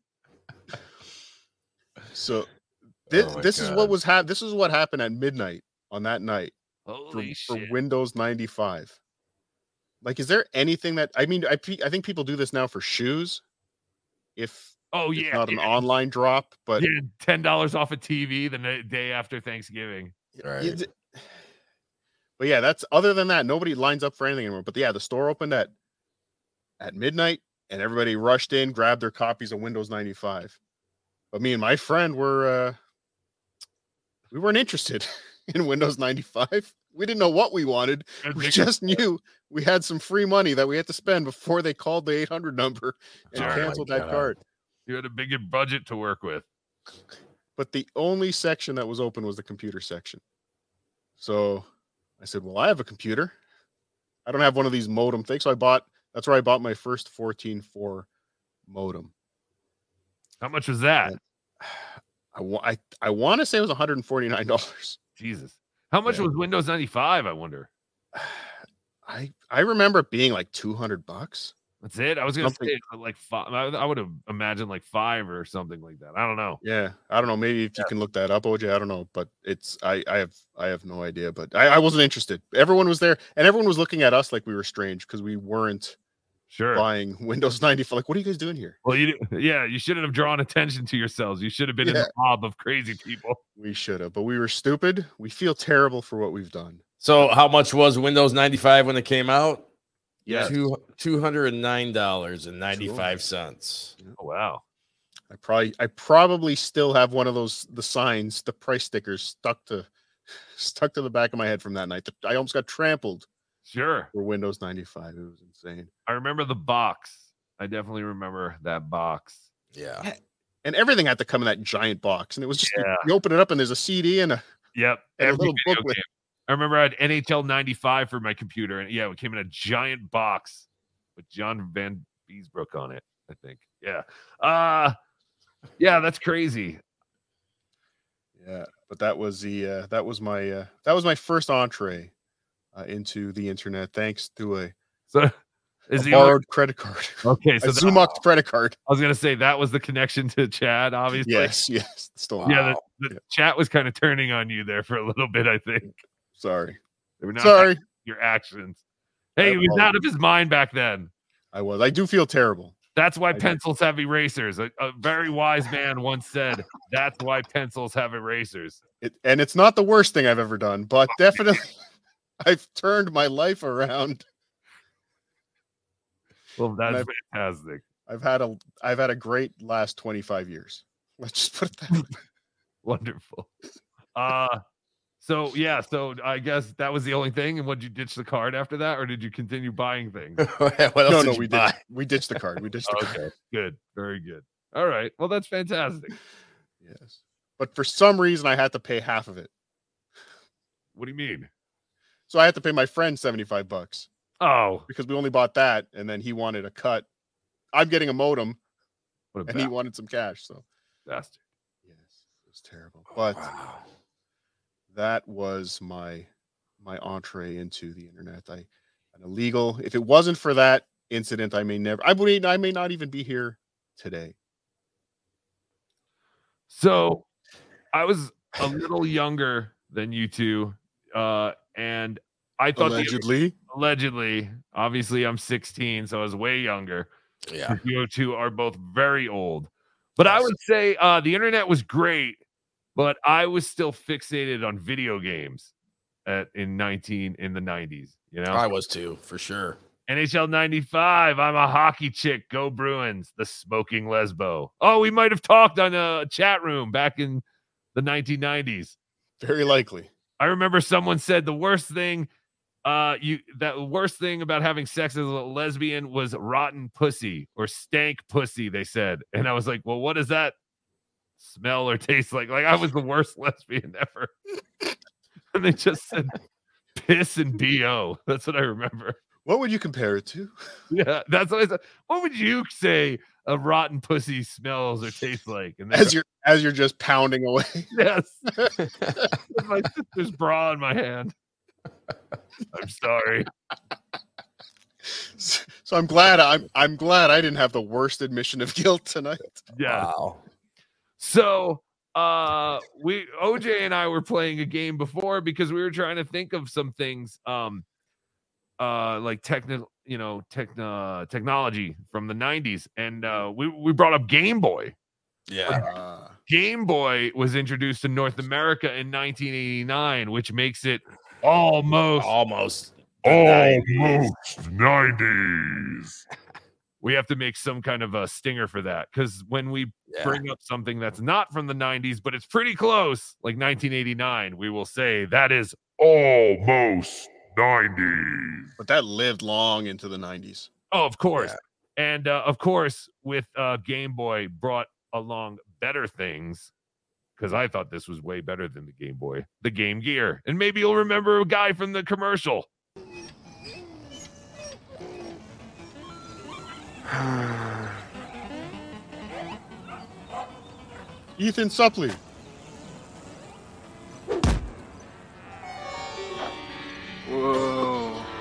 So this, Oh my this is God. what was hap- this is what happened at midnight on that night for, Holy for shit. Windows ninety-five. Like, is there anything that I mean? I pe- I think people do this now for shoes. If Oh, it's yeah. not an yeah. online drop, but Yeah, ten dollars off a T V the na- day after Thanksgiving. Right. you d- but yeah, that's other than that, nobody lines up for anything anymore. But yeah, the store opened at at midnight, and everybody rushed in, grabbed their copies of Windows ninety-five. But me and my friend were uh, we weren't interested in Windows ninety-five. We didn't know what we wanted. Good We thing- just knew we had some free money that we had to spend before they called the eight hundred number and Oh my canceled that God. card. You had a bigger budget to work with. But the only section that was open was the computer section. So I said, well, I have a computer. I don't have one of these modem things. So I bought, that's where I bought my first fourteen four modem. How much was that? I, wa- I, I want to say it was one hundred forty-nine dollars. Jesus. How much Yeah. was Windows ninety-five, I wonder? I, I remember it being like two hundred bucks. That's it. I was gonna Something- say it's like five. I, I would have imagined like five or something like that. I don't know. Yeah. I don't know. Maybe if you can look that up, O J, I don't know, but it's, I, I have, I have no idea, but I, I wasn't interested. Everyone was there and everyone was looking at us like we were strange because we weren't Sure. buying Windows ninety-five. Like, what are you guys doing here? Well, you yeah, you shouldn't have drawn attention to yourselves. You should have been in Yeah. the mob of crazy people. We should have, but we were stupid. We feel terrible for what we've done. So how much was Windows ninety-five when it came out? Yeah. Two two hundred and nine dollars and ninety-five cents. Oh wow. I probably, I probably still have one of those, the signs, the price stickers stuck to, stuck to the back of my head from that night. I almost got trampled Sure. for Windows ninety-five. It was insane. I remember the box. I definitely remember that box. Yeah. And everything had to come in that giant box. And it was just, Yeah. you open it up and there's a C D and a, Yep. and a Every little video booklet. game. I remember I had N H L ninety-five for my computer, and yeah, it came in a giant box with John Van Beesbrook on it, I think. Yeah. Uh yeah, that's crazy. Yeah, but that was the uh, that was my uh, that was my first entree uh, into the internet, thanks to a, so, is a the borrowed other... credit card. Okay, so a Zoomox credit card. I was gonna say that was the connection to Chad, obviously. Yes, yes. Still, yeah, wow. the, the yeah. chat was kind of turning on you there for a little bit, I think. Sorry, they were not sorry. Your actions. Hey, he was out of his mind back then. I was. I do feel terrible. That's why I pencils have erasers. A, a very wise man once said, that's why pencils have erasers. It, and it's not the worst thing I've ever done, but definitely I've turned my life around. Well, that's I've, fantastic. I've had a I've had a great last twenty-five years. Let's just put it that way. Wonderful. Uh So yeah, so I guess that was the only thing. And would you ditch the card after that, or did you continue buying things? What else no, did no, you we buy? did. We ditched the card. We ditched the okay, card. Good, very good. All right, well that's fantastic. Yes, but for some reason I had to pay half of it. What do you mean? So I had to pay my friend seventy-five bucks. Oh, because we only bought that, and then he wanted a cut. I'm getting a modem, a and bad. he wanted some cash. So bastard. Yes, it was terrible, but. Wow. That was my my entree into the internet. I an illegal. If it wasn't for that incident, I may never. I believe I may not even be here today. So, I was a little younger than you two, uh, and I thought allegedly, the, allegedly, obviously, I'm sixteen, so I was way younger. Yeah, you two are both very old, but yes. I would say uh, the internet was great. But I was still fixated on video games at in nineteen in the nineties. You know, I was too, for sure. N H L ninety-five. I'm a hockey chick. Go Bruins. The smoking lesbo. Oh, we might have talked on a chat room back in the nineteen nineties. Very likely. I remember someone said the worst thing, uh, you that the worst thing about having sex as a lesbian was rotten pussy or stank pussy. They said, and I was like, well, what does that smell or taste like? Like I was the worst lesbian ever. And they just said piss and B O. That's what I remember. What would you compare it to? Yeah, that's what I said. What would you say a rotten pussy smells or tastes like? And as you're as you're just pounding away. Yes. With my sister's bra in my hand. I'm sorry. So I'm glad I'm I'm glad I didn't have the worst admission of guilt tonight. Yeah. Wow. So uh we O J and I were playing a game before because we were trying to think of some things um uh like technical you know techno technology from the nineties, and uh we, we brought up Game Boy. Yeah. Uh, Game Boy was introduced in North America in nineteen eighty-nine, which makes it almost almost almost nineties. We have to make some kind of a stinger for that, because when we yeah. bring up something that's not from the nineties, but it's pretty close, like nineteen eighty-nine, we will say that is almost nineties. But that lived long into the nineties. Oh, of course. Yeah. And uh, of course, with uh, Game Boy brought along better things, because I thought this was way better than the Game Boy, the Game Gear. And maybe you'll remember a guy from the commercial. Ethan Suplee. Whoa.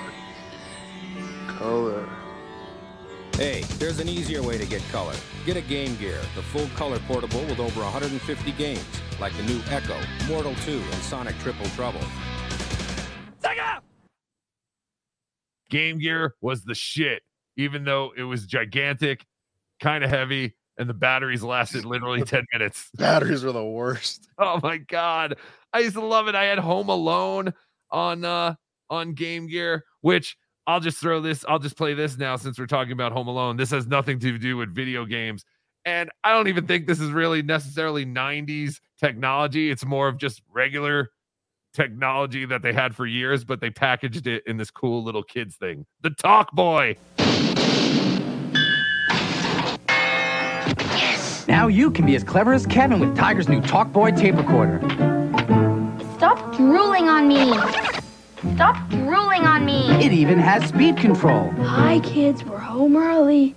Color. Hey, there's an easier way to get color. Get a Game Gear, the full color portable with over one hundred fifty games, like the new Echo, Mortal two, and Sonic Triple Trouble. Sega! Game Gear was the shit, even though it was gigantic, kind of heavy, and the batteries lasted literally ten minutes. Batteries were the worst. Oh my God. I used to love it. I had Home Alone on uh on Game Gear, which I'll just throw this, I'll just play this now since we're talking about Home Alone. This has nothing to do with video games. And I don't even think this is really necessarily nineties technology. It's more of just regular technology that they had for years, but they packaged it in this cool little kids thing. The Talk Boy. Now you can be as clever as Kevin with Tiger's new Talk Boy tape recorder. Stop drooling on me. Stop drooling on me. It even has speed control. Hi, kids. We're home early.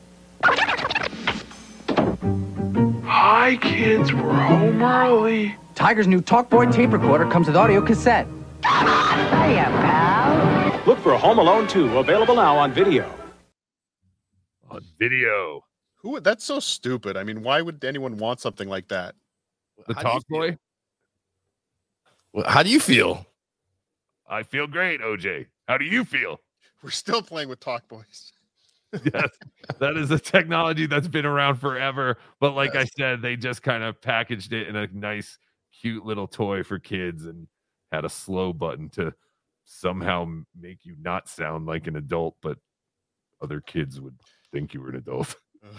Hi, kids. We're home early. Tiger's new TalkBoy tape recorder comes with audio cassette. Hiya, pal. Look for Home Alone two, available now on video. On video. Who? That's so stupid. I mean, why would anyone want something like that? The Talk Boy? Well, how do you feel? I feel great, O J. How do you feel? We're still playing with Talk Boys. Yes, that is a technology that's been around forever. But like yes. I said, they just kind of packaged it in a nice, cute little toy for kids and had a slow button to somehow make you not sound like an adult, but other kids would think you were an adult.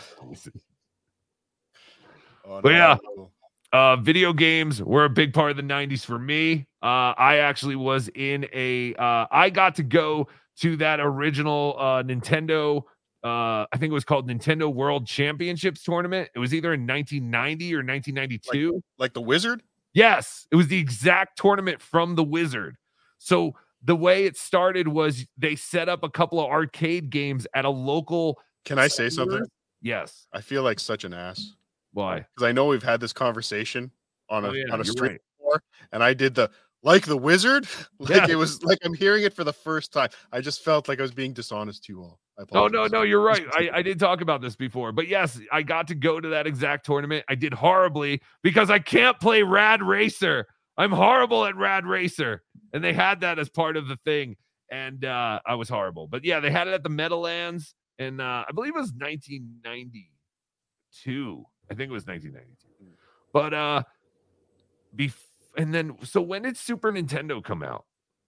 Oh, but yeah, uh, video games were a big part of the nineties for me. Uh, I actually was in a, uh, I got to go to that original uh, Nintendo, uh, I think it was called Nintendo World Championships tournament. It was either in nineteen ninety or nineteen ninety-two. Like, like the Wizard? Yes, it was the exact tournament from the Wizard. So the way it started was they set up a couple of arcade games at a local. Can I say something? Yes. I feel like such an ass. Why? Because I know we've had this conversation on a oh, yeah, on a street right. before, and I did the like the Wizard. Like yeah. It was like I'm hearing it for the first time. I just felt like I was being dishonest to you all. I no, no, no, you're right. I, I did talk about this before, but yes, I got to go to that exact tournament. I did horribly because I can't play Rad Racer. I'm horrible at Rad Racer, and they had that as part of the thing, and uh, I was horrible. But yeah, they had it at the Meadowlands, and uh, I believe it was nineteen ninety-two. I think it was nineteen ninety-two. But uh, bef- and then so when did Super Nintendo come out?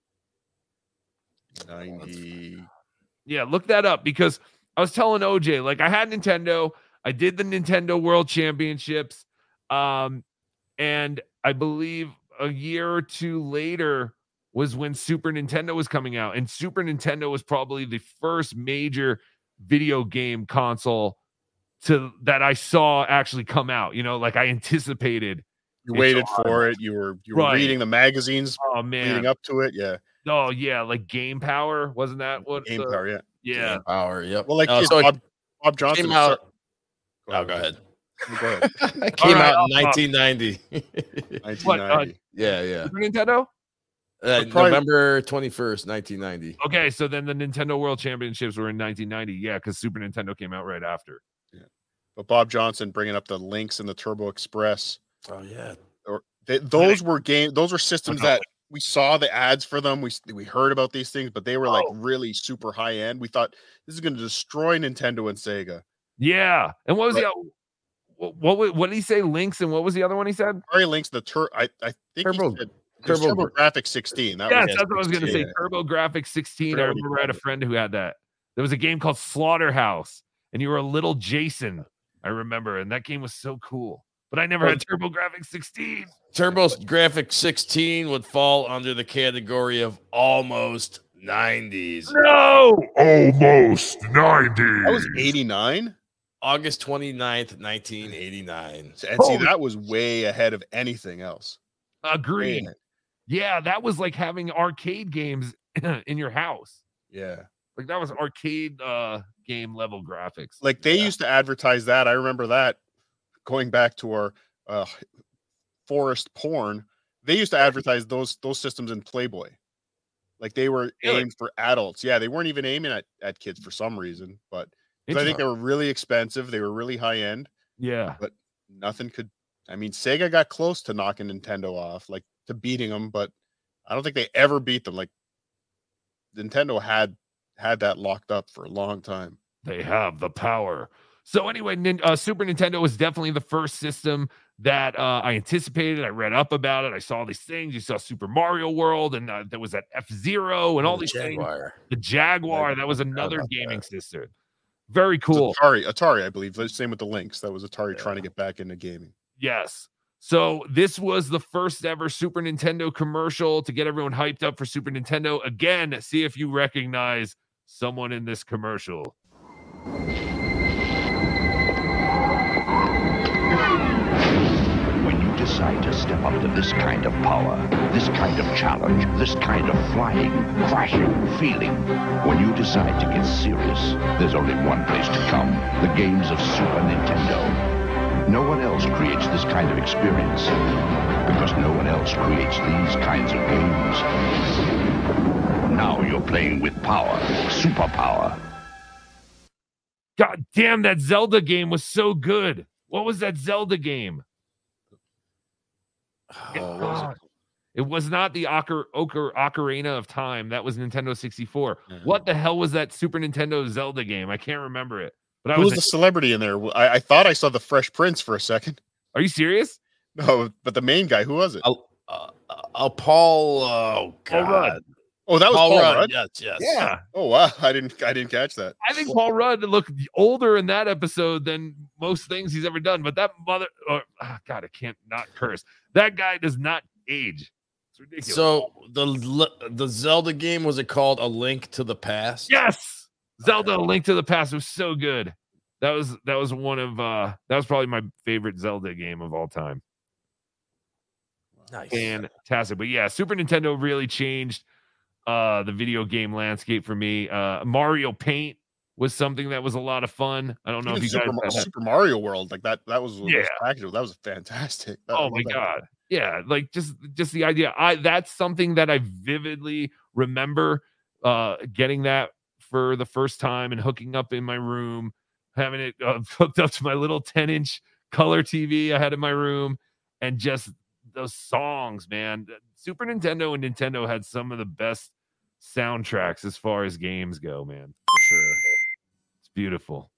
ninety Yeah, look that up because I was telling O J, like I had Nintendo, I did the Nintendo World Championships, um, and I believe a year or two later was when Super Nintendo was coming out, and Super Nintendo was probably the first major video game console to that I saw actually come out. You know, like I anticipated. You waited for it. You were you were right. reading the magazines. Oh man, leading up to it. Yeah. Oh yeah, like Game Power, wasn't that what? Game uh, Power, yeah. Yeah. Game Power, yep. Well, like uh, so Bob, it Bob Johnson came out. Go oh, go ahead. Go ahead. It came right, out in nineteen ninety. nineteen ninety. Uh, yeah, yeah. Super Nintendo? Uh, probably, November twenty-first, nineteen ninety. Okay, so then the Nintendo World Championships were in nineteen ninety. Yeah, because Super Nintendo came out right after. Yeah. But Bob Johnson bringing up the Lynx and the Turbo Express. Oh yeah. Or they, those were game. Those were systems that we saw the ads for them. We we heard about these things, but they were like oh. really super high end. We thought this is going to destroy Nintendo and Sega. Yeah. And what was but, the what, what what did he say? Lynx and what was the other one he said? Sorry, Lynx. The tur. I I think Turbo. He said, Turbo, Turbo Graphics sixteen. That yes, was that's what I was going to say. Yeah. Turbo Graphics sixteen. I remember I had a friend who had that. There was a game called Slaughterhouse, and you were a little Jason. I remember, and that game was so cool. But I never had Turbo Graphics sixteen. Turbo Graphics sixteen would fall under the category of almost nineties. No, almost nineties. That was eighty-nine. August twenty-ninth, nineteen eighty-nine. And see, that was way ahead of anything else. Agreed. Yeah, that was like having arcade games in your house. Yeah. Like that was arcade uh, game level graphics. Like they yeah. used to advertise that. I remember that going back to our uh, forest porn. They used to advertise those those systems in Playboy. Like they were really? aimed for adults. Yeah, they weren't even aiming at, at kids for some reason. But I think they were really expensive. They were really high end. Yeah. But nothing could. I mean, Sega got close to knocking Nintendo off, like to beating them, but I don't think they ever beat them. Like Nintendo had had that locked up for a long time. They have the power. So anyway, uh, Super Nintendo was definitely the first system that uh, I anticipated. I read up about it. I saw these things. You saw Super Mario World, and uh, there was that F-Zero and all the these Jaguar. things. The Jaguar. That was another gaming that. system. Very cool. Atari, Atari, I believe. Same with the Lynx. That was Atari yeah. trying to get back into gaming. Yes. So this was the first ever Super Nintendo commercial to get everyone hyped up for Super Nintendo. Again, see if you recognize someone in this commercial. When you decide to step up to this kind of power, this kind of challenge, this kind of flying, crashing feeling, when you decide to get serious, there's only one place to come, the games of Super Nintendo. No one else creates this kind of experience, because no one else creates these kinds of games. Now you're playing with power, superpower. God damn, that Zelda game was so good. What was that Zelda game? Oh, what was it? It was not the Ocar- Ocar- Ocarina of Time. That was Nintendo sixty-four. Yeah. What the hell was that Super Nintendo Zelda game? I can't remember it. But I Who was, was the celebrity in there? I, I thought I saw the Fresh Prince for a second. Are you serious? No, but the main guy, who was it? Uh, uh, uh, Paul. Oh Paul God. Rudd. Oh, that was Paul Paul, Rudd, Rudd. yes, yes. Yeah. Oh wow, I didn't, I didn't catch that. I think Paul Rudd looked older in that episode than most things he's ever done. But that mother, oh, oh, God, I can't not curse. That guy does not age. It's ridiculous. So the the Zelda game, was it called A Link to the Past? Yes, Zelda: A Link to the Past was so good. That was that was one of uh that was probably my favorite Zelda game of all time. Nice. Fantastic. But yeah, Super Nintendo really changed uh the video game landscape for me. Uh Mario Paint was something that was a lot of fun. I don't know Even if you Super, guys Ma- had that. Super Mario World, like that, that was Yeah. package. That was fantastic. That- I Oh love my that. God. Yeah, like just just the idea. I that's something that I vividly remember uh getting that for the first time and hooking up in my room, having it uh, hooked up to my little ten inch color T V I had in my room, and just those songs, man. Super Nintendo and Nintendo had some of the best soundtracks as far as games go, man. For sure. It's beautiful.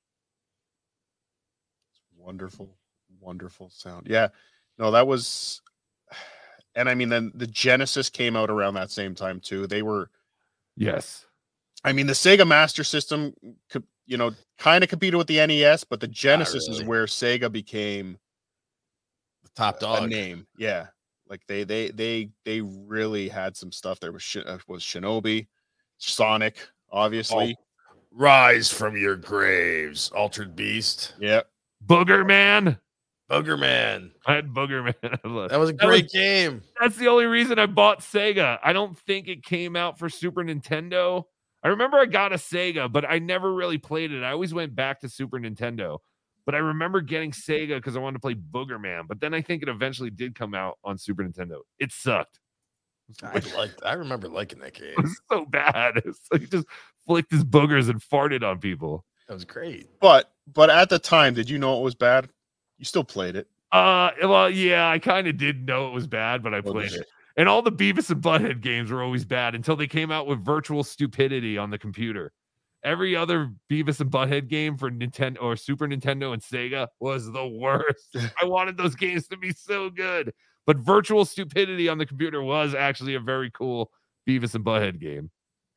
Wonderful, wonderful sound. Yeah, no, that was, and I mean, then the Genesis came out around that same time too. They were, Yes. I mean, the Sega Master System, co- you know, kind of competed with the N E S, but the Genesis is really. where Sega became The top a dog. name. Yeah, like they they they they really had some stuff. There was Shi- uh, was Shinobi, Sonic, obviously. Rise from your graves, Altered Beast. Yeah, Booger Man. Booger Man. I had Booger Man. I love- That was a That great was- game. That's the only reason I bought Sega. I don't think it came out for Super Nintendo. I remember I got a Sega, but I never really played it. I always went back to Super Nintendo. But I remember getting Sega because I wanted to play Booger Man. But then I think it eventually did come out on Super Nintendo. It sucked. I liked. I remember liking that It game. was so bad. It's like he just flicked his boogers and farted on people. That was great. but but at the time, did you know it was bad? You still played it. Uh, well, yeah, I kind of did know it was bad, but I Oh, played did it. And all the Beavis and Butthead games were always bad until they came out with Virtual Stupidity on the computer. Every other Beavis and Butthead game for Nintendo or Super Nintendo and Sega was the worst. I wanted those games to be so good, but Virtual Stupidity on the computer was actually a very cool Beavis and Butthead game.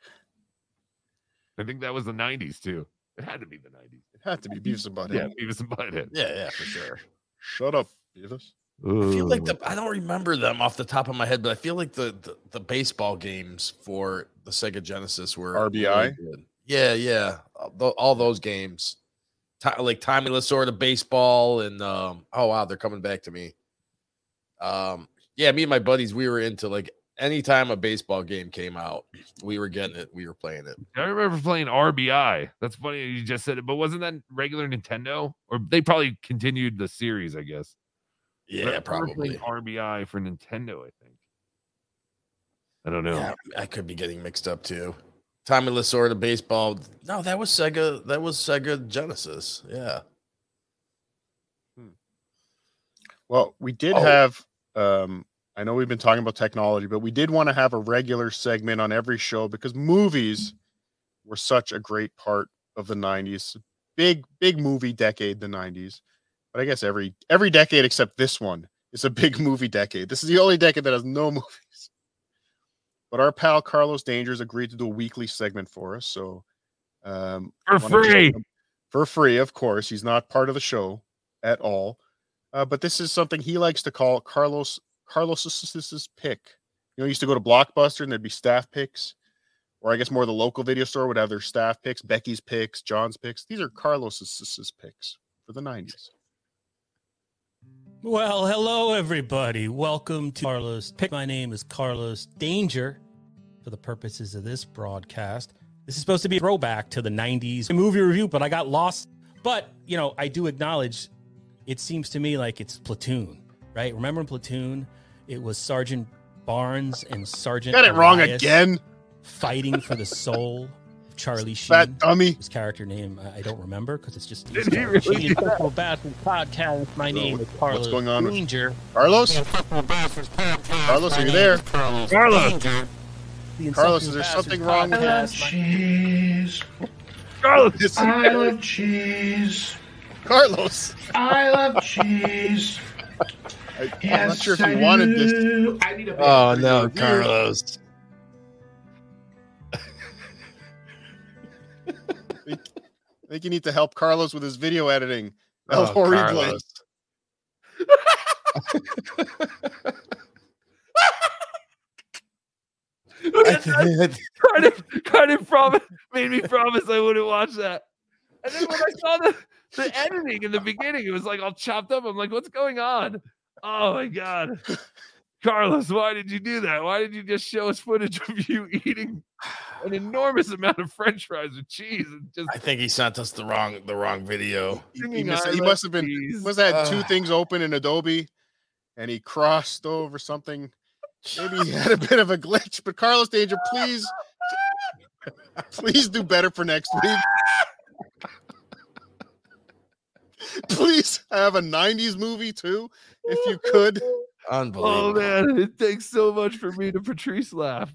I think that was the nineties too. It had to be the nineties. It had to be Beavis and Butthead. Yeah, Beavis and Butthead. Yeah, yeah, for sure. Shut up, Beavis. I feel like the I don't remember them off the top of my head, but I feel like the the, the baseball games for the Sega Genesis were R B I? really good. Yeah, yeah, all, tho- all those games, Ti- like Tommy Lasorda baseball, and um, oh wow, they're coming back to me. Um, yeah, me and my buddies, we were into like anytime a baseball game came out, we were getting it, we were playing it. I remember playing R B I. That's funny you just said it, but wasn't that regular Nintendo? Or they probably continued the series, I guess. I Yeah, remember probably. playing R B I for Nintendo, I think. I don't know. Yeah, I could be getting mixed up too. Tommy Lasorda baseball. No, that was Sega. That was Sega Genesis. Yeah. Well, we did Oh. have, um, I know we've been talking about technology, but we did want to have a regular segment on every show because movies were such a great part of the nineties. Big, big movie decade, the nineties. But I guess every every decade except this one is a big movie decade. This is the only decade that has no movies. But our pal Carlos Dangers agreed to do a weekly segment for us. So um, For wanna just- free. For free, of course. He's not part of the show at all. Uh, but this is something he likes to call Carlos Carlos's pick. You know, he used to go to Blockbuster and there'd be staff picks, or I guess more the local video store would have their staff picks, Becky's picks, John's picks. These are Carlos's picks for the nineties. Well, hello, everybody. Welcome to Carlos Pick. My name is Carlos Danger for the purposes of this broadcast. This is supposed to be a throwback to the nineties movie review, but I got lost. But, you know, I do acknowledge it seems to me like it's Platoon, right? Remember in Platoon, it was Sergeant Barnes and Sergeant Got it wrong Elias again. Fighting for the soul of Charlie Sheen. That dummy. His character name, I I don't remember because it's just Did he really do that? Football Bastards podcast. My name is Carlos What's going on with- Danger. Carlos? Carlos, are you there? Carlos. Carlos. The Carlos, is there Bastards something wrong with podcast. Cheese. Carlos? I love cheese. Carlos. I love cheese. I, I'm Yes, not sure if I you wanted do. this. I need a Oh bit. no, Carlos. I think you need to help Carlos with his video editing. Oh, El Horrible. Carlos. Look at that. kind of, kind of promise, made me promise I wouldn't watch that. And then when I saw the, the editing in the beginning, it was like all chopped up. I'm like, what's going on? Oh my God. Carlos, why did you do that? Why did you just show us footage of you eating an enormous amount of French fries with cheese? And just I think he sent us the wrong the wrong video. He, he Singing must, I he love must have been cheese. must have had two Ah. things open in Adobe, and he crossed over something. Maybe he had a bit of a glitch. But Carlos Danger, please, please do better for next week. Please have a nineties movie too, if you could. Unbelievable. Oh man, it takes so much for me to Patrice laugh.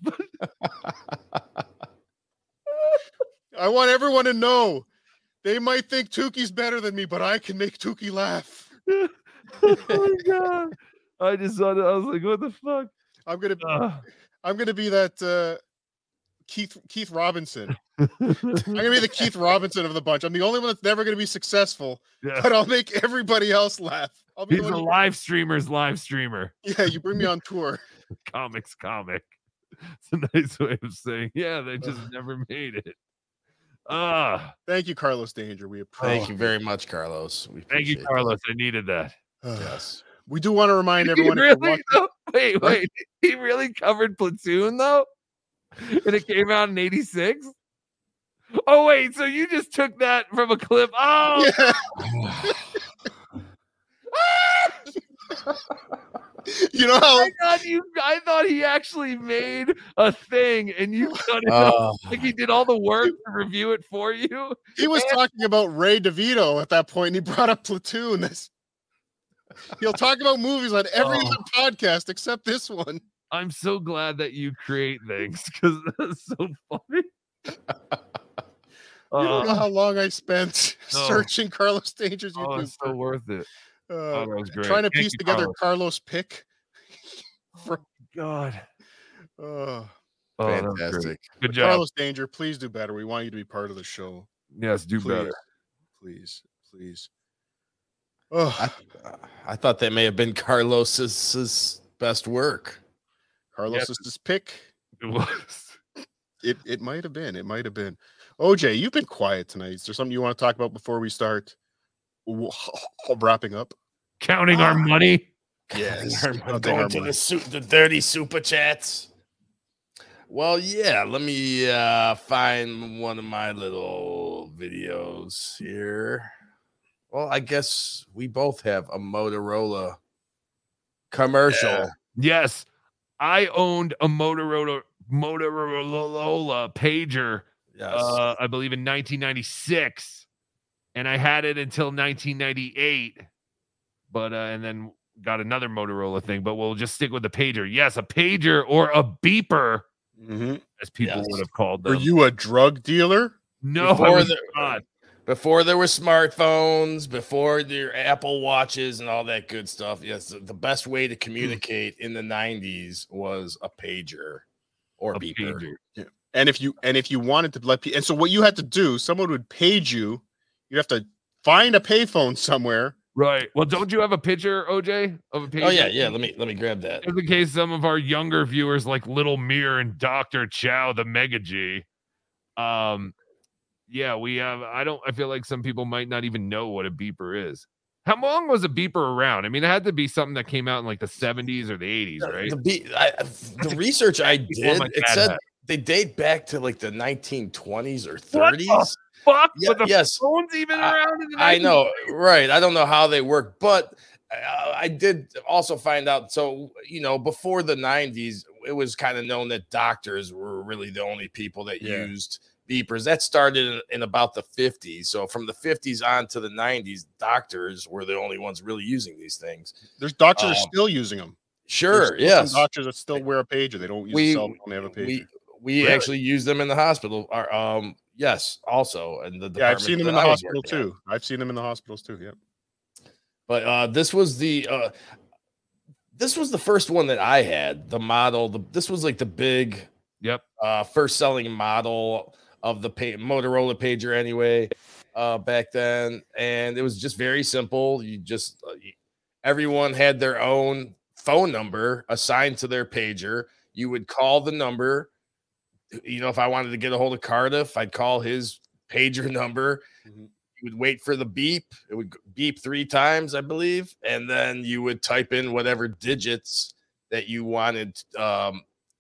I want everyone to know they might think Tuki's better than me, but I can make Tuki laugh. Oh my God. I just saw it. I was like, what the fuck? I'm gonna Uh, I'm gonna be that uh, Keith Keith Robinson. I'm gonna be the Keith Robinson of the bunch. I'm the only one that's never gonna be successful, yeah. but I'll make everybody else laugh. I'll be He's the a one you- live streamer's live streamer. yeah, you bring me on tour. Comics comic. It's a nice way of saying, yeah, they just never made it. Ah, Thank you, Carlos Danger. We appreciate. Thank you very much, Carlos. We thank you, appreciate Carlos. I needed that. it. Yes. We do want to remind He everyone. if you're really, watching- though? Wait, wait. He really covered Platoon though, and it came out in eighty-six. Oh wait, so you just took that from a clip? Oh, Yeah. You know how I thought you. I thought he actually made a thing, and you cut it Oh. up. Like he did all the work to review it for you. he was talking about Ray DeVito at that point, and he brought up Platoon. This he'll talk about movies on every Oh. other podcast except this one. I'm so glad that you create things because that's so funny. You don't know Uh, how long I spent no. searching Carlos Danger's oh, YouTube. it's so worth it. uh, Oh, that was great. trying to Thank piece you, together Carlos. Carlos pick. For, God. uh, Oh, that was great. Fantastic. Good job. Carlos Danger, please do better. We want you to be part of the show. Yes, do Please, better. please, please. Oh, I, I thought that may have been Carlos's his best work. Carlos's pick. It was. It it might have been. It might have been. O J, you've been quiet tonight. Is there something you want to talk about before we start wrapping up? Counting our money. Yes. I'm Counting going our to money. the su- the dirty super chats. Well, yeah, let me uh, find one of my little videos here. Well, I guess we both have a Motorola commercial. Yeah. Yes, I owned a Motorola Motorola pager. Yes. Uh, I believe in nineteen ninety-six, and I had it until nineteen ninety-eight. But uh, and then got another Motorola thing. But we'll just stick with the pager. Yes, a pager or a beeper, Mhm. as people Yes. would have called Were them. you a drug dealer? no, I Before was the- not. Before there were smartphones, before their Apple Watches and all that good stuff. Yes, the- the best way to communicate in the nineties was a pager or A beeper. pager. Yeah. And if you and if you wanted to let people, and so what you had to do, someone would page you. You'd have to find a payphone somewhere. Right. Well, don't you have a picture, O J, of a pager? Oh yeah, yeah. Let me let me grab that. Just in case some of our younger viewers like Little Mir and Doctor Chow, the Mega G. Um, yeah, we have. I don't. I feel like some people might not even know what a beeper is. How long was a beeper around? I mean, it had to be something that came out in like the seventies or the eighties, right? The, be- I, the research I did, my it dad said had. they date back to like the nineteen twenties or What thirties. the fuck? Yeah, Were the yes. phones even I- around in the I nineties? know, right? I don't know how they work, but uh, I did also find out. So, you know, before the nineties, it was kind of known that doctors were really the only people that Yeah. used beepers. That started in, in about the fifties. So from the fifties on to the nineties, doctors were the only ones really using these things. There's doctors are Um, still using them. Sure, There's still yes. some doctors that still wear a pager. They don't use We- a cell phone. They have a pager. We we Really? actually use them in the hospital. Our, um, yes, also, and the Yeah, I've seen them in the department that I was hospital working at. too. I've seen them in the hospitals too. Yeah. But uh, this was the uh, this was the first one that I had. The model. The, this was like the big, yep, uh, first selling model of the pa- Motorola pager. Anyway, uh, back then, and it was just very simple. You just uh, you- everyone had their own phone number assigned to their pager. You would call the number. You know, if I wanted to get a hold of Cardiff, I'd call his pager number. You would wait for the beep. It would beep three times, I believe, and then you would type in whatever digits that you wanted. Um,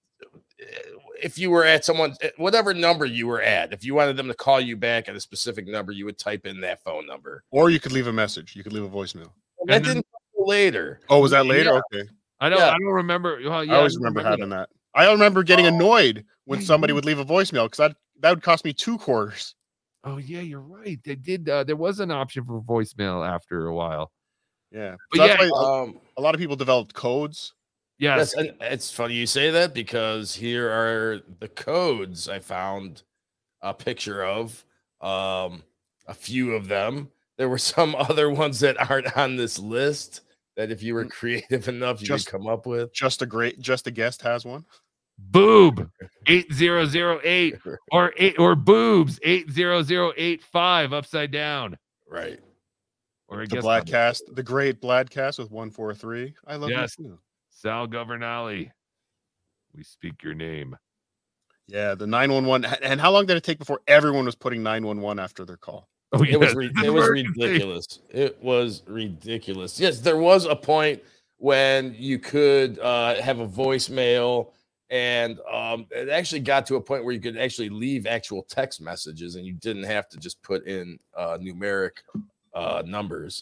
if you were at someone, whatever number you were at, if you wanted them to call you back at a specific number, you would type in that phone number. Or you could leave a message. You could leave a voicemail. Well, that didn't come till later. Oh, was that later? Yeah. Okay. I don't. Yeah. I don't remember. Well, yeah, I always don't remember, having that. that. I remember getting annoyed when yeah, somebody you- would leave a voicemail because that that would cost me two quarters. Oh yeah, you're right. They did. Uh, there was an option for voicemail after a while. Yeah, But so that's yeah, why a- Um, a lot of people developed codes. Yes. Yes, and it's funny you say that because here are the codes I found a picture of. Um, a few of them. There were some other ones that aren't on this list that if you were creative enough, you Just- could come up with. Just a great, just a guest has one. Boob eight zero zero eight or eight or boobs eight zero zero eight five upside down. Right. Or I The guess Bladcast, the great Bladcast with one four three. I love Yes. you too. Sal Governale. We speak your name. Yeah, the nine one one. And how long did it take before everyone was putting nine one one after their call? Oh, It was yes. re- It's an it was emergency. ridiculous. It was ridiculous. Yes, there was a point when you could uh, have a voicemail, and um, it actually got to a point where you could actually leave actual text messages, and you didn't have to just put in uh, numeric uh, numbers.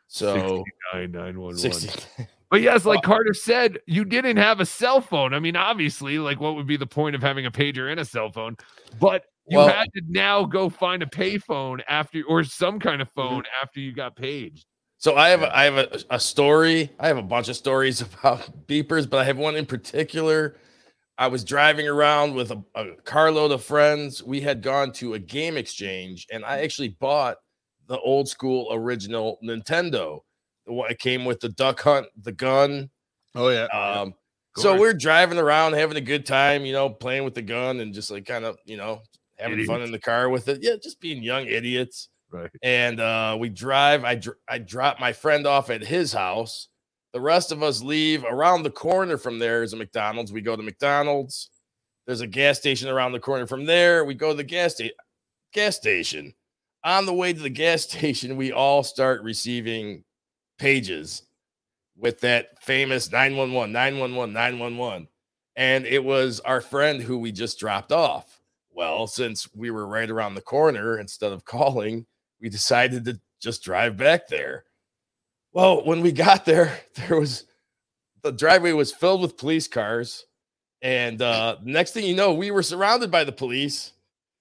So sixty-nine nine one one. sixty But yes, like Carter said, you didn't have a cell phone. I mean, obviously, like what would be the point of having a pager and a cell phone? But you Well- had to now go find a pay phone after or some kind of phone Mm-hmm. after you got paged. So I have a, I have a, a story. I have a bunch of stories about beepers, but I have one in particular. I was driving around with a, a carload of friends. We had gone to a game exchange, and I actually bought the old school original Nintendo. The one it came with the Duck Hunt, the gun. Oh yeah. Um, Of so course. we're driving around, having a good time, you know, playing with the gun and just like kind of, you know, having fun Idiots. in the car with it. Yeah, just being young idiots. Right. And uh, we drive. I dr- I drop my friend off at his house. The rest of us leave. Around the corner from there is a McDonald's. We go to McDonald's. There's a gas station around the corner from there. We go to the gas station. Gas station. On the way to the gas station, we all start receiving pages with that famous nine one one, nine one one, nine one one. And it was our friend who we just dropped off. Well, since we were right around the corner, instead of calling, we decided to just drive back there. Well, when we got there, there was the driveway was filled with police cars. And uh, next thing you know, we were surrounded by the police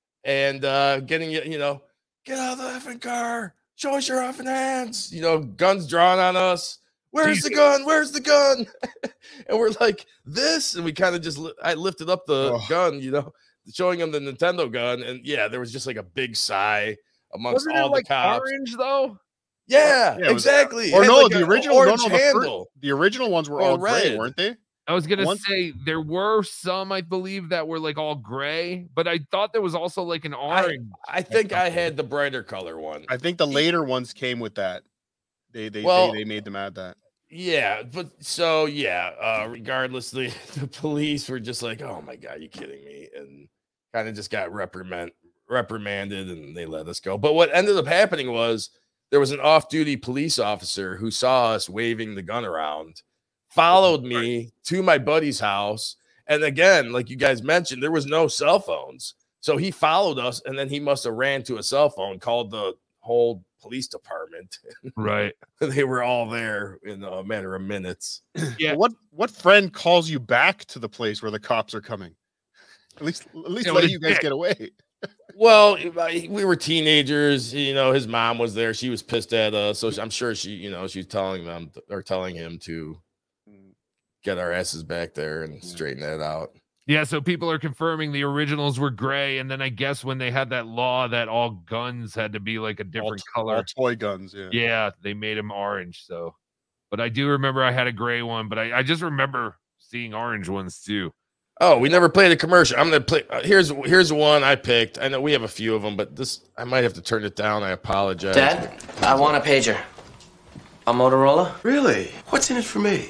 and uh, getting, you know, get out of the effing car. Show us your effing hands. You know, guns drawn on us. Where's the gun? Where's the gun? And we're like, this. And we kind of just, li- I lifted up the Oh. gun, you know, showing him the Nintendo gun. And yeah, there was just like a big sigh amongst Wasn't all it the like cops. orange though? Yeah, Yeah, it was- exactly. It Or had no, like the a original, no, no, orange the, fir- handle. the original ones were Or all gray, red. weren't they? I was gonna Once- say there were some, I believe, that were like all gray, but I thought there was also like an orange. I think I had the brighter color one. I think the later ones came with that. They they Well- they, they made them add that. Yeah, but so yeah, uh regardless, the, the police were just like, oh my god, you kidding me? And kind of just got reprimand reprimanded and they let us go. But what ended up happening was there was an off-duty police officer who saw us waving the gun around, followed me to my buddy's house. And again, like you guys mentioned, there was no cell phones. So he followed us, and then he must have ran to a cell phone, called the whole police department. Right. They were all there in a matter of minutes. Yeah. What what friend calls you back to the place where the cops are coming? At least at least Yeah, let what you a guys dick. get away. Well, we were teenagers. You know, his mom was there. She was pissed at us. So I'm sure she, you know, she's telling them or telling him to get our asses back there and straighten that out. Yeah, so people are confirming the originals were gray, and then I guess when they had that law that all guns had to be like a different all, color, all toy guns. Yeah, yeah, they made them orange. So, but I do remember I had a gray one, but I, I just remember seeing orange ones too. Oh, we never played a commercial. I'm gonna play. Uh, here's here's one I picked. I know we have a few of them, but this I might have to turn it down. I apologize. Dad, I want a pager. A Motorola? Really? What's in it for me?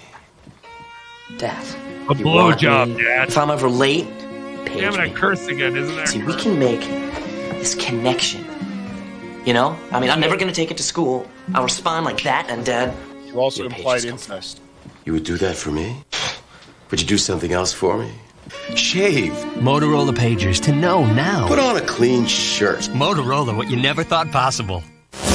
Dad. A you want blowjob, me- Dad. If I'm ever late, page Damn it, I me. cursed again, isn't there? See, we can make this connection. You know? I mean, I'm never gonna take it to school. I'll respond like that, and Dad. You also your implied pages come incest. You would do that for me? Would you do something else for me? Shave. Motorola pagers to know now. Put on a clean shirt. Motorola, what you never thought possible.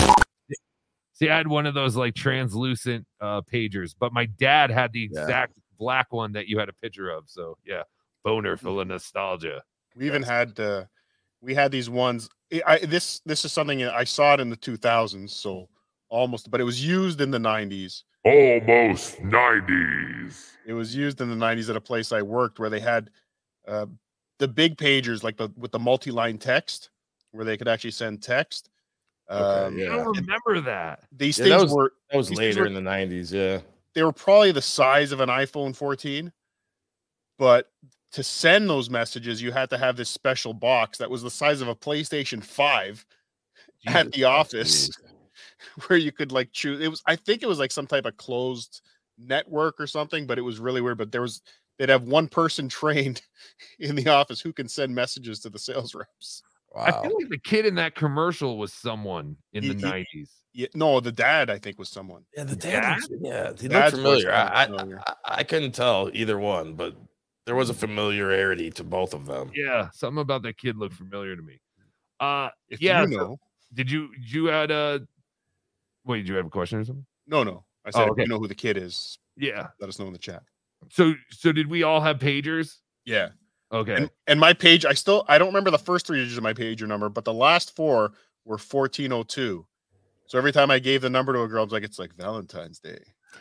See, I had one of those like translucent uh, pagers, but my dad had the exact black one that you had a picture of. So yeah, boner full of nostalgia. We even had uh, we had these ones. I, I this this is something I saw it in the two thousands, so almost, but it was used in the nineties. Almost nineties. It was used in the nineties at a place I worked where they had uh, the big pagers, like the with the multi-line text, where they could actually send text. Um, yeah. I don't remember that. These Yeah, things that was, were that was these things later were- in the nineties. Yeah. They were probably the size of an iPhone fourteen, but to send those messages, you had to have this special box that was the size of a PlayStation five at the office, where you could like choose. It was, I think it was like some type of closed network or something, but it was really weird. But there was, they'd have one person trained in the office who can send messages to the sales reps. I feel like the kid in that commercial was someone in He- the he- nineties. Yeah, no, the dad I think was someone. Yeah, the dad dad. was- Yeah, he looked Dad's voice familiar. I, sounded familiar. I, I I couldn't tell either one, but there was a familiarity to both of them. Yeah, something about that kid looked familiar to me. Uh, If yeah. you so- know. did you did you had a wait? Did you have a question or something? No, no. I said Oh, if okay. you know who the kid is. Yeah. Let us know in the chat. So so did we all have pagers? Yeah. Okay. And, and my page, I still I don't remember the first three digits of my pager number, but the last four were fourteen oh two. So every time I gave the number to a girl, I was like, it's like Valentine's Day.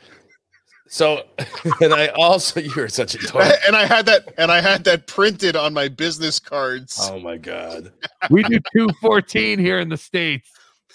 So, and I also, you're such a dork. And I had that, and I had that printed on my business cards. Oh my god. We do two fourteen here in the States.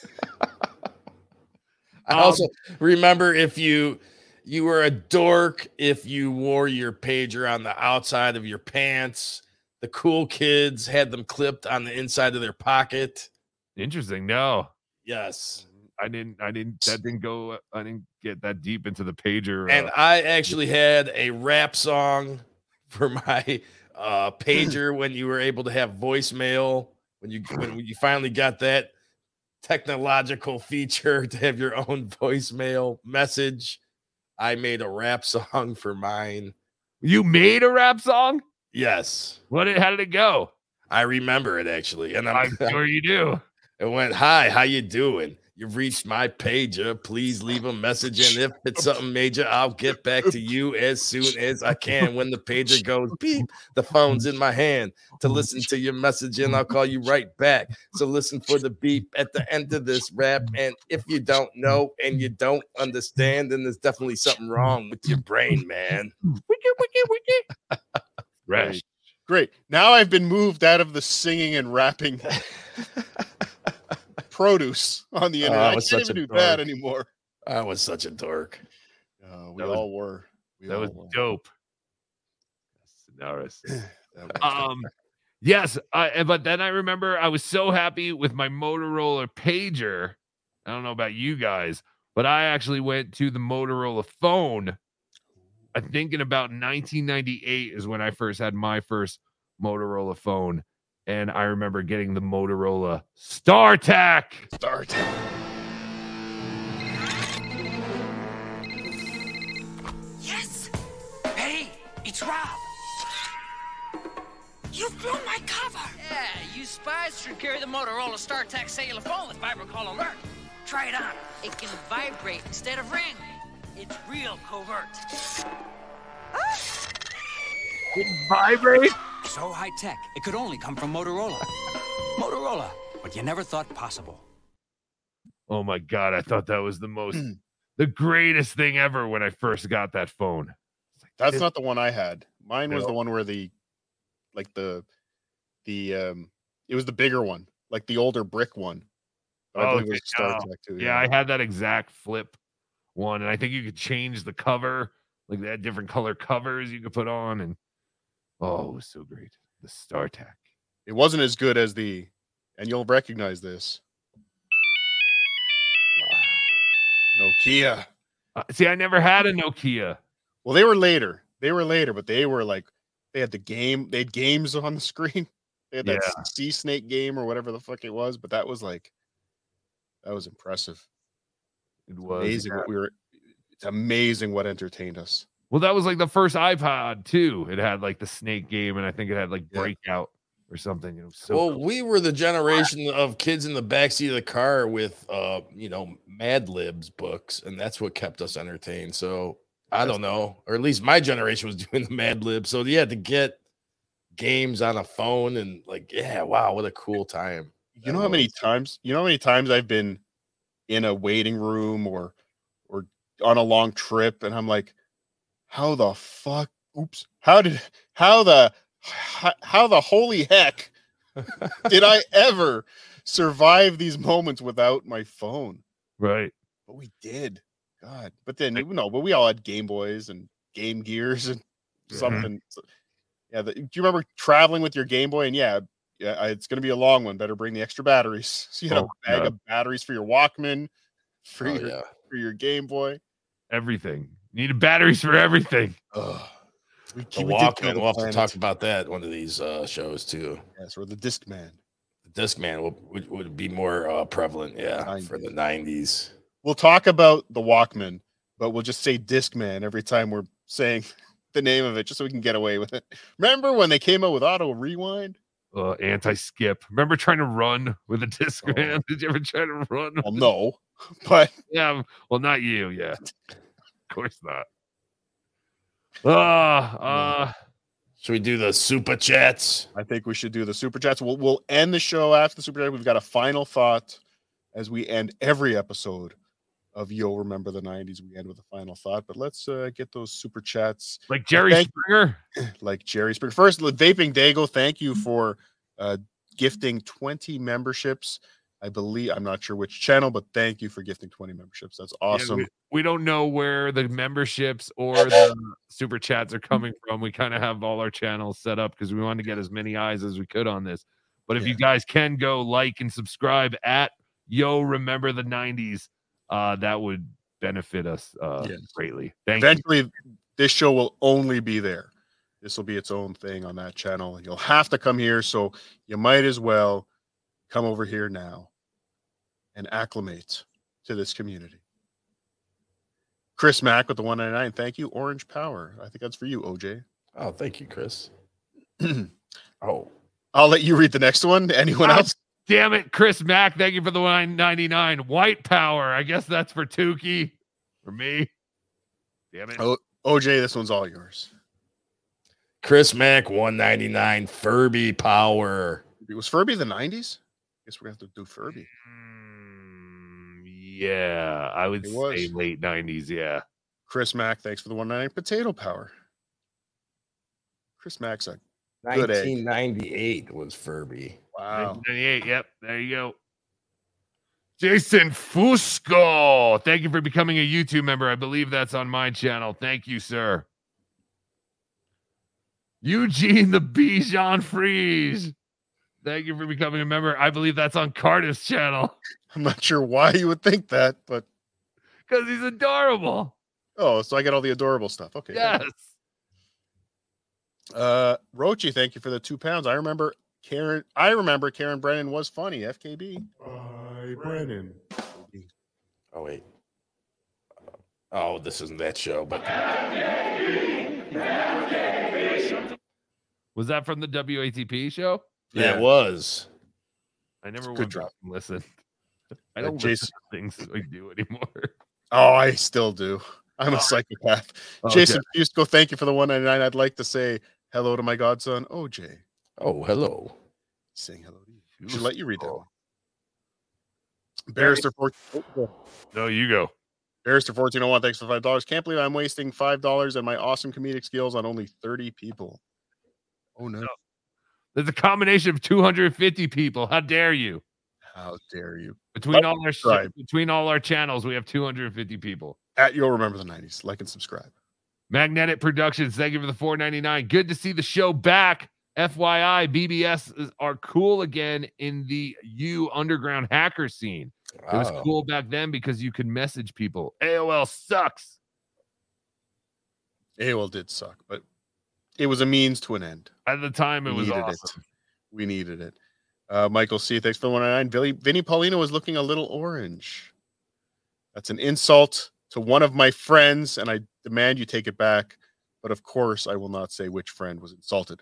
I Um, also remember if you you were a dork if you wore your pager on the outside of your pants. The cool kids had them clipped on the inside of their pocket. Interesting. No, Yes. I didn't. I didn't. That didn't go. I didn't get that deep into the pager. And uh, I actually had a rap song for my uh, pager when you were able to have voicemail. When you when you finally got that technological feature to have your own voicemail message, I made a rap song for mine. you made a rap song. Yes, What? Did, how did it go? I remember it actually, and I'm, I'm sure you do. it went, "Hi, how you doing? You've reached my pager. Please leave a message, and if it's something major, I'll get back to you as soon as I can." When the pager goes beep, the phone's in my hand to listen to your message, and I'll call you right back. So listen for the beep at the end of this rap. And if you don't know and you don't understand, then there's definitely something wrong with your brain, man. Wiki, wiki, wiki. Fresh. Great. Now I've been moved out of the singing and rapping produce on the Oh, internet. I I was can't such even a do that dork. anymore. I was such a dork. Uh, we That was- all were. We That all was were. dope. Sonorous. That was- Um, yes, I, but then I remember I was so happy with my Motorola pager. I don't know about you guys, but I actually went to the Motorola phone. I think in about nineteen ninety-eight is when I first had my first Motorola phone, and I remember getting the Motorola StarTAC. StarTAC. should carry the Motorola StarTAC cellular phone with VibraCall Alert. Try it on. It can vibrate instead of ring. It's real covert. It vibrate? So high-tech, it could only come from Motorola. Motorola, what you never thought possible. Oh my God, I thought that was the most, the greatest thing ever when I first got that phone. Like, That's not the one I had. Mine was No. the one where the, like the, the, um, it was the bigger one, like the older brick one. But I Oh, believe it was yeah. StarTAC too. Yeah, I had that exact flip one, and I think you could change the cover, like they had different color covers you could put on, and oh, it was so great. The StarTAC. It wasn't as good as the, and you'll recognize this, Nokia. Uh, see, I never had a Nokia. Well, they were later. They were later, but they were like, they had the game. They had games on the screen. They had that Yeah. Sea Snake game or whatever the fuck it was. But that was like, that was impressive. It was Amazing yeah. what we were. It's amazing what entertained us. Well, that was like the first iPod too. It had like the Snake game, and I think it had like Breakout or something. It was so well, cool. we were the generation of kids in the backseat of the car with, uh, you know, Mad Libs books, and that's what kept us entertained. So I don't know, or at least my generation was doing the Mad Libs. So you had to get games on a phone, and like, yeah, wow, what a cool time. You know how many times? You know how many times I've been in a waiting room or or on a long trip, and I'm like, how the fuck? Oops! How did? How the? How, how the holy heck did I ever survive these moments without my phone? Right. But we did. God. But then you know, but we all had Game Boys and Game Gears and something. So- yeah. The, do you remember traveling with your Game Boy? And yeah, yeah, I- it's gonna be a long one. Better bring the extra batteries. So you had Oh, a bag God. of batteries for your Walkman, for Oh, your yeah. for your Game Boy. Everything. You needed batteries for everything. Ugh. We, The we did kill Walkman. the We'll have to planet. talk about that one of these uh, shows too. Yes, or the Discman. The Discman will, would, would be more uh, prevalent, yeah, nineties. for the nineties. We'll talk about the Walkman, but we'll just say Discman every time we're saying the name of it, just so we can get away with it. Remember when they came out with Auto Rewind? Uh, anti-skip. Remember trying to run with a Discman? Did you ever try to run? Well, no, but yeah. Well, not you. Yeah. Of course not. Uh, uh, Should we do the super chats? I think we should do the super chats. We'll we'll end the show after the super chat. We've got a final thought as we end every episode of Yo Remember the nineties. We end with a final thought, but let's uh, get those super chats. like Jerry Thank- Springer. like Jerry Springer. First, Vaping Dago, thank you for uh, gifting twenty memberships. I believe, I'm not sure which channel, but thank you for gifting twenty memberships. That's Yeah, awesome. we, we don't know where the memberships or the super chats are coming from. We kind of have all our channels set up because we wanted to get as many eyes as we could on this. But if you guys can go like and subscribe at Yo Remember the nineties, uh, that would benefit us uh, Yes. greatly. Thank you. Eventually, this show will only be there. This will be its own thing on that channel. And you'll have to come here, so you might as well come over here now and acclimate to this community. Chris Mack with the one ninety-nine. Thank you. Orange Power. I think that's for you, O J. Oh, thank you, Chris. oh, I'll let you read the next one. Anyone God else? Damn it, Chris Mack. Thank you for the one ninety-nine. White Power. I guess that's for Tukey. For me. Damn it. O- OJ, this one's all yours. Chris Mack, one ninety-nine. Furby Power. Was Furby the nineties? Guess we're gonna have to do Furby. Yeah, I would It say was. late nineties. Yeah. Chris Mack, thanks for the one ninety-nine. Potato Power. Chris Mack's a good egg. nineteen ninety-eight was Furby. Wow. nineteen ninety-eight. Yep. There you go. Jason Fusco. Thank you for becoming a YouTube member. I believe that's on my channel. Thank you, sir. Eugene the Bijan Freeze. Thank you for becoming a member. I believe that's on Cardiff's channel I'm not sure why you would think that, but because he's adorable. oh, so I get all the adorable stuff. Okay. Yes. Uh, Rochi, thank you for the two pounds. I remember Karen. I remember Karen Brennan was funny. F K B. Hi, Brennan. Oh, wait. Oh, this isn't that show, but Was that from the W A T P show? yeah, it was. I never Good would drop. listen. I Uh, don't Jason- listen to things I do anymore. Oh, I still do. I'm Oh. a psychopath. Okay. Jason Fusco, thank you for the one ninety-nine. I'd like to say hello to my godson, O J. Oh, hello. Saying hello to you. We should let you read that Fusco. one. Barrister fourteen. No, you go. Barrister fourteen oh one, thanks for five dollars. Can't believe I'm wasting five dollars and my awesome comedic skills on only thirty people. Oh no. There's a combination of two hundred fifty people. How dare you? How dare you? Between Like all and our subscribe. between all our channels, we have two hundred fifty people. At You'll Remember the nineties. Like and subscribe. Magnetic Productions, thank you for the four ninety-nine. Good to see the show back. F Y I, B B S is, are cool again in the U underground hacker scene. It was Wow. cool back then because you could message people. A O L sucks. A O L did suck, but it was a means to an end. At the time, it We was needed awesome. it. We needed it. Uh, Michael C. Thanks for the one ninety-nine. Vinny, Vinny Paulino was looking a little orange. That's an insult to one of my friends, and I demand you take it back. But of course, I will not say which friend was insulted.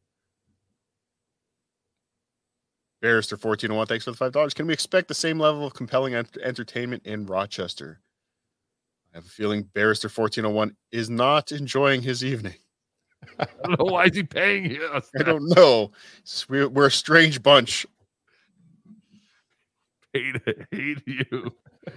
Barrister fourteen oh one, thanks for the five dollars. Can we expect the same level of compelling ent- entertainment in Rochester? I have a feeling Barrister fourteen oh one is not enjoying his evening. I don't know why is he paying us. I don't know. S- We're, we're a strange bunch. hate, hate you.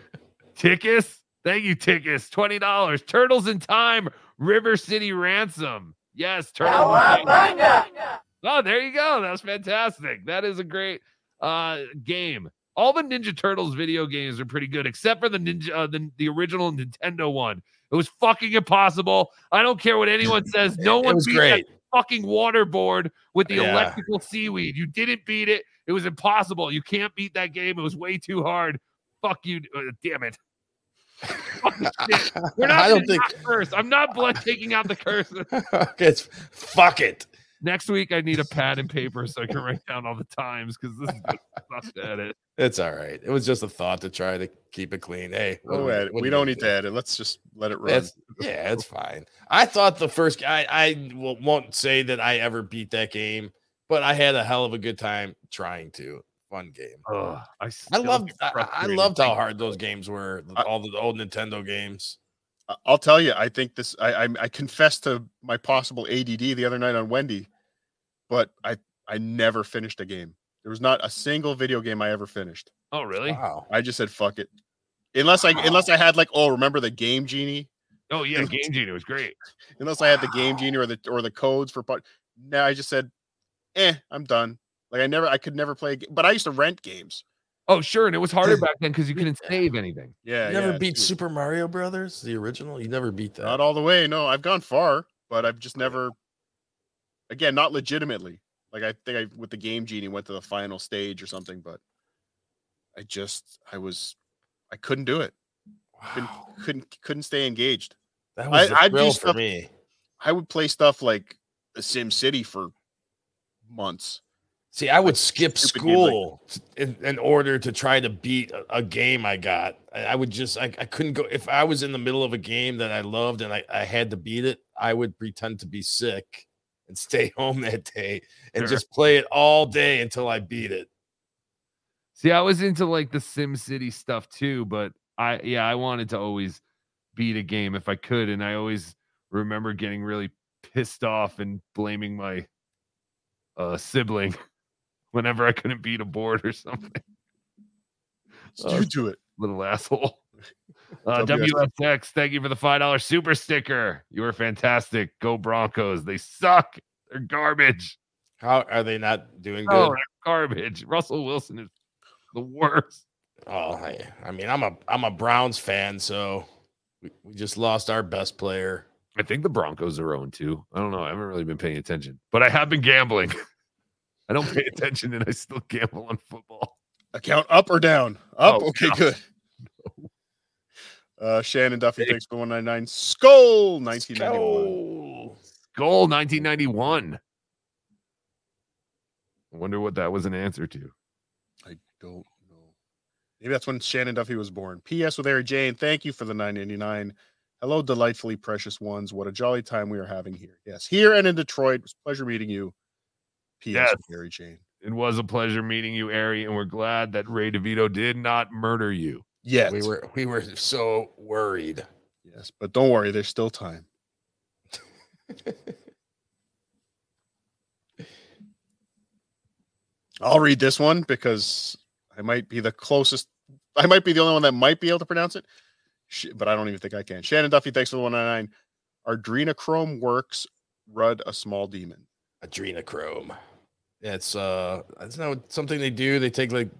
Tickus, thank you, Tickus. twenty dollars. Turtles in Time, River City Ransom. Yes, Turtles in Time. Oh, there you go. That was fantastic. That is a great uh, game. All the Ninja Turtles video games are pretty good, except for the Ninja, uh, the, the original Nintendo one. It was fucking impossible. I don't care what anyone says. No It one was beat great. that fucking waterboard with the Yeah. electrical seaweed. You didn't beat it. It was impossible. You can't beat that game. It was way too hard. Fuck you. Uh, damn it. Fucking shit. We're not I don't gonna think- not curse. I'm not blood taking out the curse. it's fuck it. Next week, I need a pad and paper so I can write down all the times because this is just sucked at it. It's all right. It was just a thought to try to keep it clean. Hey, what No are edit. what We are don't gonna need do? to edit. Let's just let it run. It's, yeah, it's fine. I thought the first I I will- won't say that I ever beat that game, but I had a hell of a good time trying to. Fun game. Ugh, I, I still loved get I, I frustrated. loved how hard those games were. the- all the old Nintendo games. I- I'll tell you, I think this. I, I I confessed to my possible A D D the other night on Wendy, but I I never finished a game. There was not a single video game I ever finished. Oh, really? Wow. I just said fuck it, unless I unless I had like oh remember the Game Genie. Oh, yeah. Game Genie was great. Unless I had the Game Genie or the or the codes for part. No, I just said, eh, I'm done. Like I never, I could never play. a ga- But I used to rent games. Oh, sure. And it was harder back then because you couldn't save anything. Yeah, You never yeah, beat true. Super Mario Brothers, the original. You never beat that. Not all the way. No, I've gone far, but I've just never. Again, not legitimately. Like I think I with the Game Genie went to the final stage or something, but I just I was I couldn't do it. Couldn't couldn't, couldn't stay engaged. That was the I, I'd do thrill for stuff- me. I would play stuff like the Sim City for months. See, I would skip stupid games like school in, in order to try to beat a, a game I got. I, I would just, I, I couldn't go. If I was in the middle of a game that I loved and I, I had to beat it, I would pretend to be sick and stay home that day and Sure. just play it all day until I beat it. See, I was into like the Sim City stuff too, but I, yeah, I wanted to always beat a game if I could. And I always remember getting really pissed off and blaming my uh, sibling whenever I couldn't beat a board or something. So you do it. Little asshole. Uh, W S W S X, thank you for the five dollar super sticker. You were fantastic. Go Broncos. They suck. They're garbage. How are they not doing good? Oh, they're garbage. Russell Wilson is the worst. Oh, I, I mean, I'm a I'm a Browns fan, so we, we just lost our best player. I think the Broncos are oh two. I don't know. I haven't really been paying attention, but I have been gambling. I don't pay attention and I still gamble on football. Account up or down? Up. Oh, okay, no. good. Uh, Shannon Duffy, thanks for one ninety-nine. Skull nineteen ninety-one. Goal nineteen ninety-one. I wonder what that was an answer to. I don't know. Maybe that's when Shannon Duffy was born. P S with Ari Jane, thank you for the nine ninety-nine. Hello, delightfully precious ones. What a jolly time we are having here. Yes, here and in Detroit. It was a pleasure meeting you. P S Yes. with Ari Jane. It was a pleasure meeting you, Ari, and we're glad that Ray DeVito did not murder you. Yet. We were we were so worried. Yes, but don't worry, there's still time. I'll read this one because I might be the closest. I might be the only one that might be able to pronounce it, but I don't even think I can. Shannon Duffy, thanks for the one ninety-nine. Adrenochrome works. Rudd a small demon. Adrenochrome. Yeah, it's uh, it's not something they do. They take like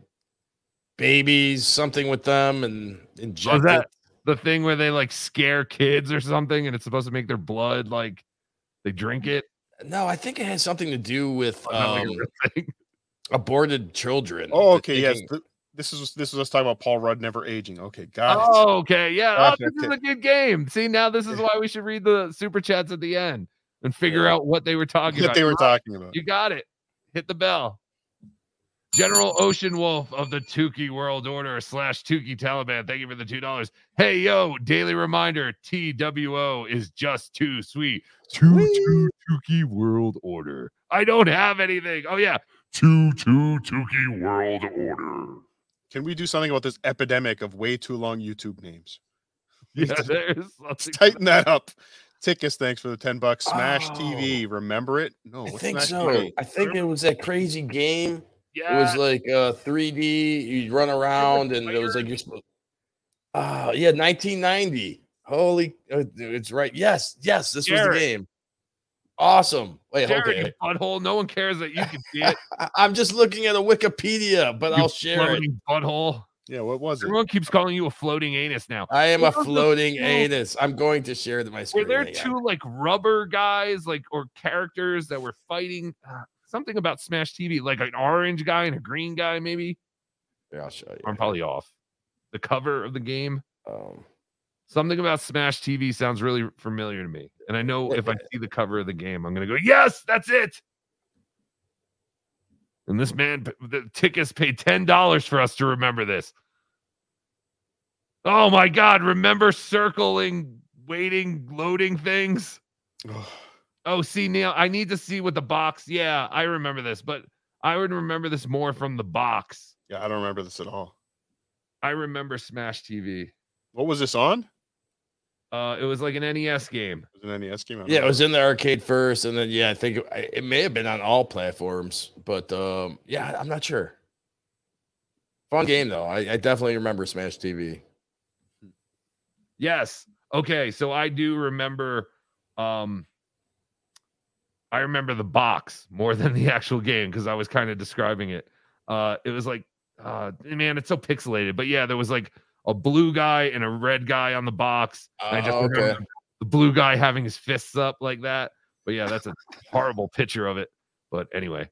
babies, something with them, and inject Oh, is that it. the thing where they like scare kids or something, and it's supposed to make their blood like they drink it? No, I think it has something to do with Oh, not like a um, real thing. aborted children. Oh, They're okay, yes. taking- th- This is this is us talking about Paul Rudd never aging. Okay, got it. Oh, okay, yeah. Oh, Gotcha, this is okay. a good game. See, now this is why we should read the super chats at the end and figure out what they were talking What about. they were You're right. talking about. You got it. Hit the bell. General Ocean Wolf of the Tukey World Order slash Tukey Taliban. Thank you for the two dollars. Hey, yo, daily reminder. T W O is just too sweet. Two, two, Tukey World Order. I don't have anything. Oh, yeah. Two, two, Tukey World Order. Can we do something about this epidemic of way too long YouTube names? Yeah, there's Let's something. tighten that up. Tickus, thanks for the ten bucks. Smash Oh. T V. Remember it? No, I what's think Smash so. T V? I think it was that crazy game. Yeah. It was like uh three D. You'd run around, and it was like you're supposed. Ah, yeah, nineteen ninety. Holy, uh, it's right. Yes, yes, this was Jared. the game. Awesome. Wait, Jared, okay. you butthole. No one cares that you can see it. I- I'm just looking at a Wikipedia, but You I'll share it. floating butthole. Yeah, what was it? Everyone keeps calling you a floating anus now. I am a What was the floating show? anus. I'm going to share my Were screen. there again. two like rubber guys, like or characters that were fighting? Uh, something about Smash T V, like an orange guy and a green guy, maybe. Yeah, I'll show you. I'm probably off. The cover of the game. Um, Something about Smash T V sounds really familiar to me, and I know if I see the cover of the game, I'm gonna go, yes, that's it. And this man, the tickets paid ten dollars for us to remember this. Oh my God! Remember circling, waiting, loading things. Oh, see, Neil, I need to see what the box. Yeah, I remember this, but I would remember this more from the box. Yeah, I don't remember this at all. I remember Smash T V. What was this on? Uh, it was like an N E S game. It was an N E S game. I don't yeah, it know. was in the arcade first, and then yeah, I think it, it may have been on all platforms, but um, yeah, I'm not sure. Fun game though. I, I definitely remember Smash T V. Yes. Okay. So I do remember. Um, I remember the box more than the actual game because I was kind of describing it. Uh, it was like, uh, man, it's so pixelated. But yeah, there was like a blue guy and a red guy on the box. And I just Oh, remember okay. the blue guy having his fists up like that. But yeah, that's a horrible picture of it. But anyway,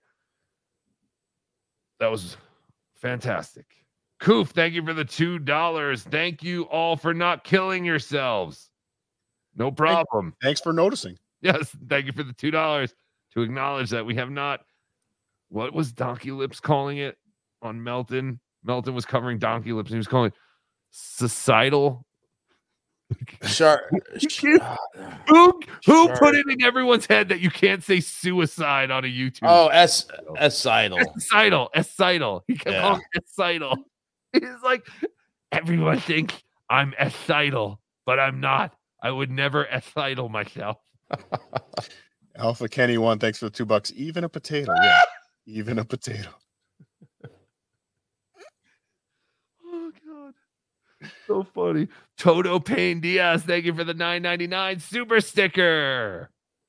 that was fantastic. Koof, thank you for the two dollars. Thank you all for not killing yourselves. No problem. Thanks for noticing. Yes, thank you for the two dollars to acknowledge that we have not. What was Donkey Lips calling it on Melton? Melton was covering Donkey Lips and he was calling it societal. Shark. Who who Sure. put it in everyone's head that you can't say suicide on a YouTube? Oh, S S Sidle. Escidal, Escidal. He kept Yeah. calling it Escidal. He's like, everyone thinks I'm Escidal, but I'm not. I would never Escidal myself. Alpha Kenny one, thanks for the two bucks. Even a potato, yeah. Even a potato. Oh God, so funny. Toto Payne Diaz, thank you for the nine ninety-nine super sticker.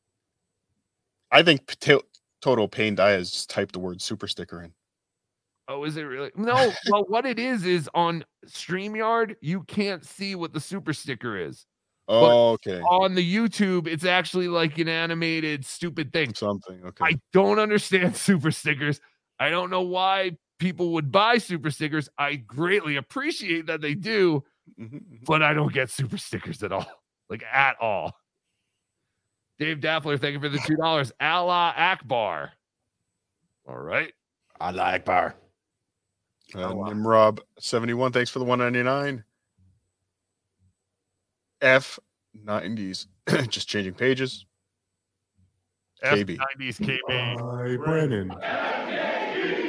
I think Pota- Toto Payne Diaz just typed the word super sticker in. Oh, is it really? No. Well, what it is is on StreamYard, you can't see what the super sticker is. Oh, okay. On the YouTube, it's actually like an animated stupid thing. Something. Okay. I don't understand super stickers. I don't know why people would buy super stickers. I greatly appreciate that they do, but I don't get super stickers at all. Like at all. Dave Daffler, thank you for the two dollars. Allah Akbar. All right. Allah Akbar. Uh, Nimrob seventy-one, thanks for the one ninety-nine. F nineties, just changing pages. K B. F nineties K B. Hi, Brennan.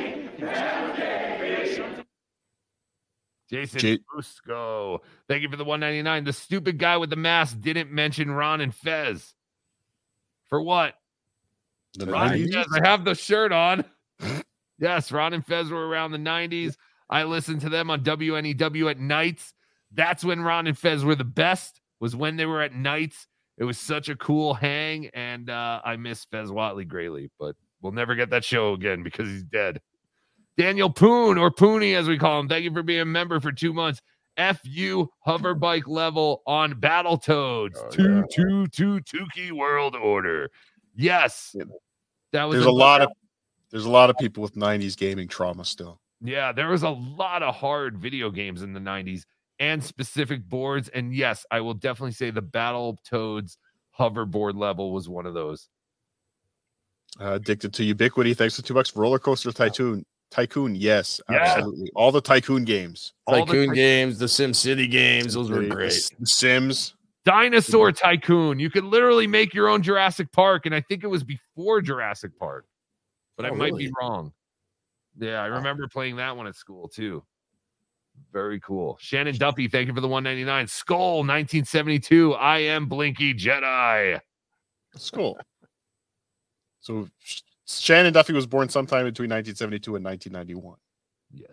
Jason J- Fusco, thank you for the one ninety-nine. The stupid guy with the mask didn't mention Ron and Fez. For what? The Ron and nineties? Fez, I have the shirt on. Yes, Ron and Fez were around the nineties. I listened to them on W N E W at nights. That's when Ron and Fez were the best, was when they were at nights. It was such a cool hang, and uh, I miss Fez Watley greatly, but we'll never get that show again because he's dead. Daniel Poon, or Pooney as we call him, thank you for being a member for two months. F U hover bike level on Battletoads. Oh, two, yeah. two, two, Tukey World Order. Yes. That was There's a lot of there's a lot of people with nineties gaming trauma still. Yeah, there was a lot of hard video games in the nineties and specific boards. And yes, I will definitely say the Battletoads hoverboard level was one of those. Uh, addicted to Ubiquity. Thanks for two bucks. Roller Coaster Tycoon. Tycoon, yes, Yeah. absolutely. All the Tycoon games. All the Tycoon Ty- games, the Sim City games, those were The- great. The Sims. Dinosaur Tycoon. You could literally make your own Jurassic Park, and I think it was before Jurassic Park, but I Oh, might be really? wrong. Yeah, I remember playing that one at school too. Very cool. Shannon Duffy, thank you for the one ninety-nine. Skull nineteen seventy-two. I am Blinky Jedi. Skull. So Sh- Shannon Duffy was born sometime between nineteen seventy-two and nineteen ninety-one. Yes.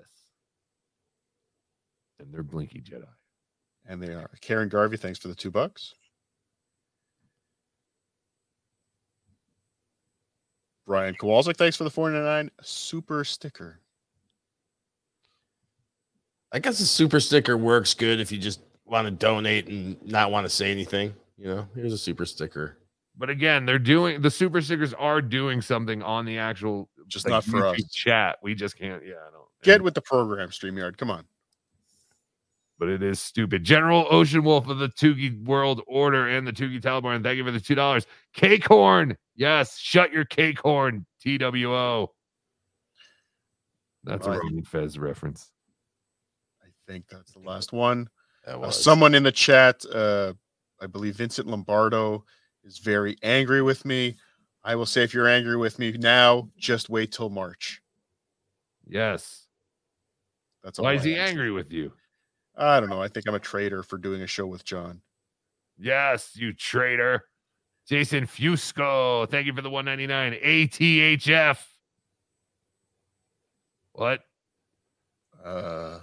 And they're Blinky Jedi. And they are. Karen Garvey, thanks for the two bucks. Brian Kowalczyk, thanks for the four ninety-nine super sticker. I guess the super sticker works good if you just want to donate and not want to say anything. You know, here's a super sticker. But again, they're doing the super stickers are doing something on the actual Just not for YouTube us. chat. We just can't. Yeah, I don't. Get with the program, StreamYard. Come on. But it is stupid. General Ocean Wolf of the Tukey World Order and the Tukey Taliban. Thank you for the two dollars. Cake horn. Yes, shut your cake horn. T W O. That's a Right. Roman Fez reference. I think that's the last one. That Uh, was. someone in the chat, uh, I believe Vincent Lombardo, is very angry with me. I will say, if you're angry with me now, just wait till March. Yes. That's all Why I is he ask. angry with you? I don't know. I think I'm a traitor for doing a show with John. Yes, you traitor. Jason Fusco. Thank you for the one ninety-nine. A T H F. What? Uh,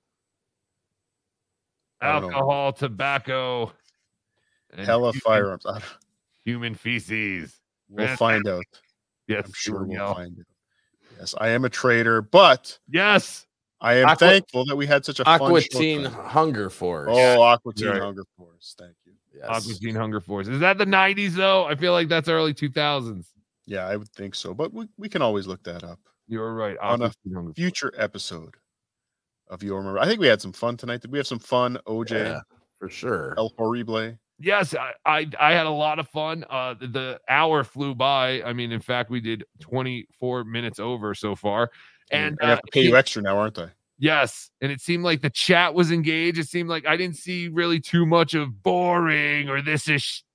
I don't know. Alcohol, tobacco, and Hella human- firearms. I don't- Human feces. We'll Man, find out. Yes, I'm sure here we we'll go. find out. Yes, I am a traitor, but Yes. I am Aqua- thankful that we had such a fun Aqua show Teen tonight. Hunger Force. Oh, Aqua Teen Right. Hunger Force. Thank you. yes. Aqua Teen Hunger Force. Is that the nineties though? I feel like that's early two thousands. Yeah, I would think so, but we, we can always look that up You're right. on Aqua a Teen Hunger Force. future episode of Your Remember. I think we had some fun tonight. Did we have some fun? O J, Yeah, for sure. El Horrible. Yes, I, I I had a lot of fun. Uh, the, the hour flew by. I mean, in fact, we did twenty-four minutes over so far. And I have uh, to pay you extra now, aren't I? yes, and it seemed like the chat was engaged. It seemed like I didn't see really too much of boring or this is sh-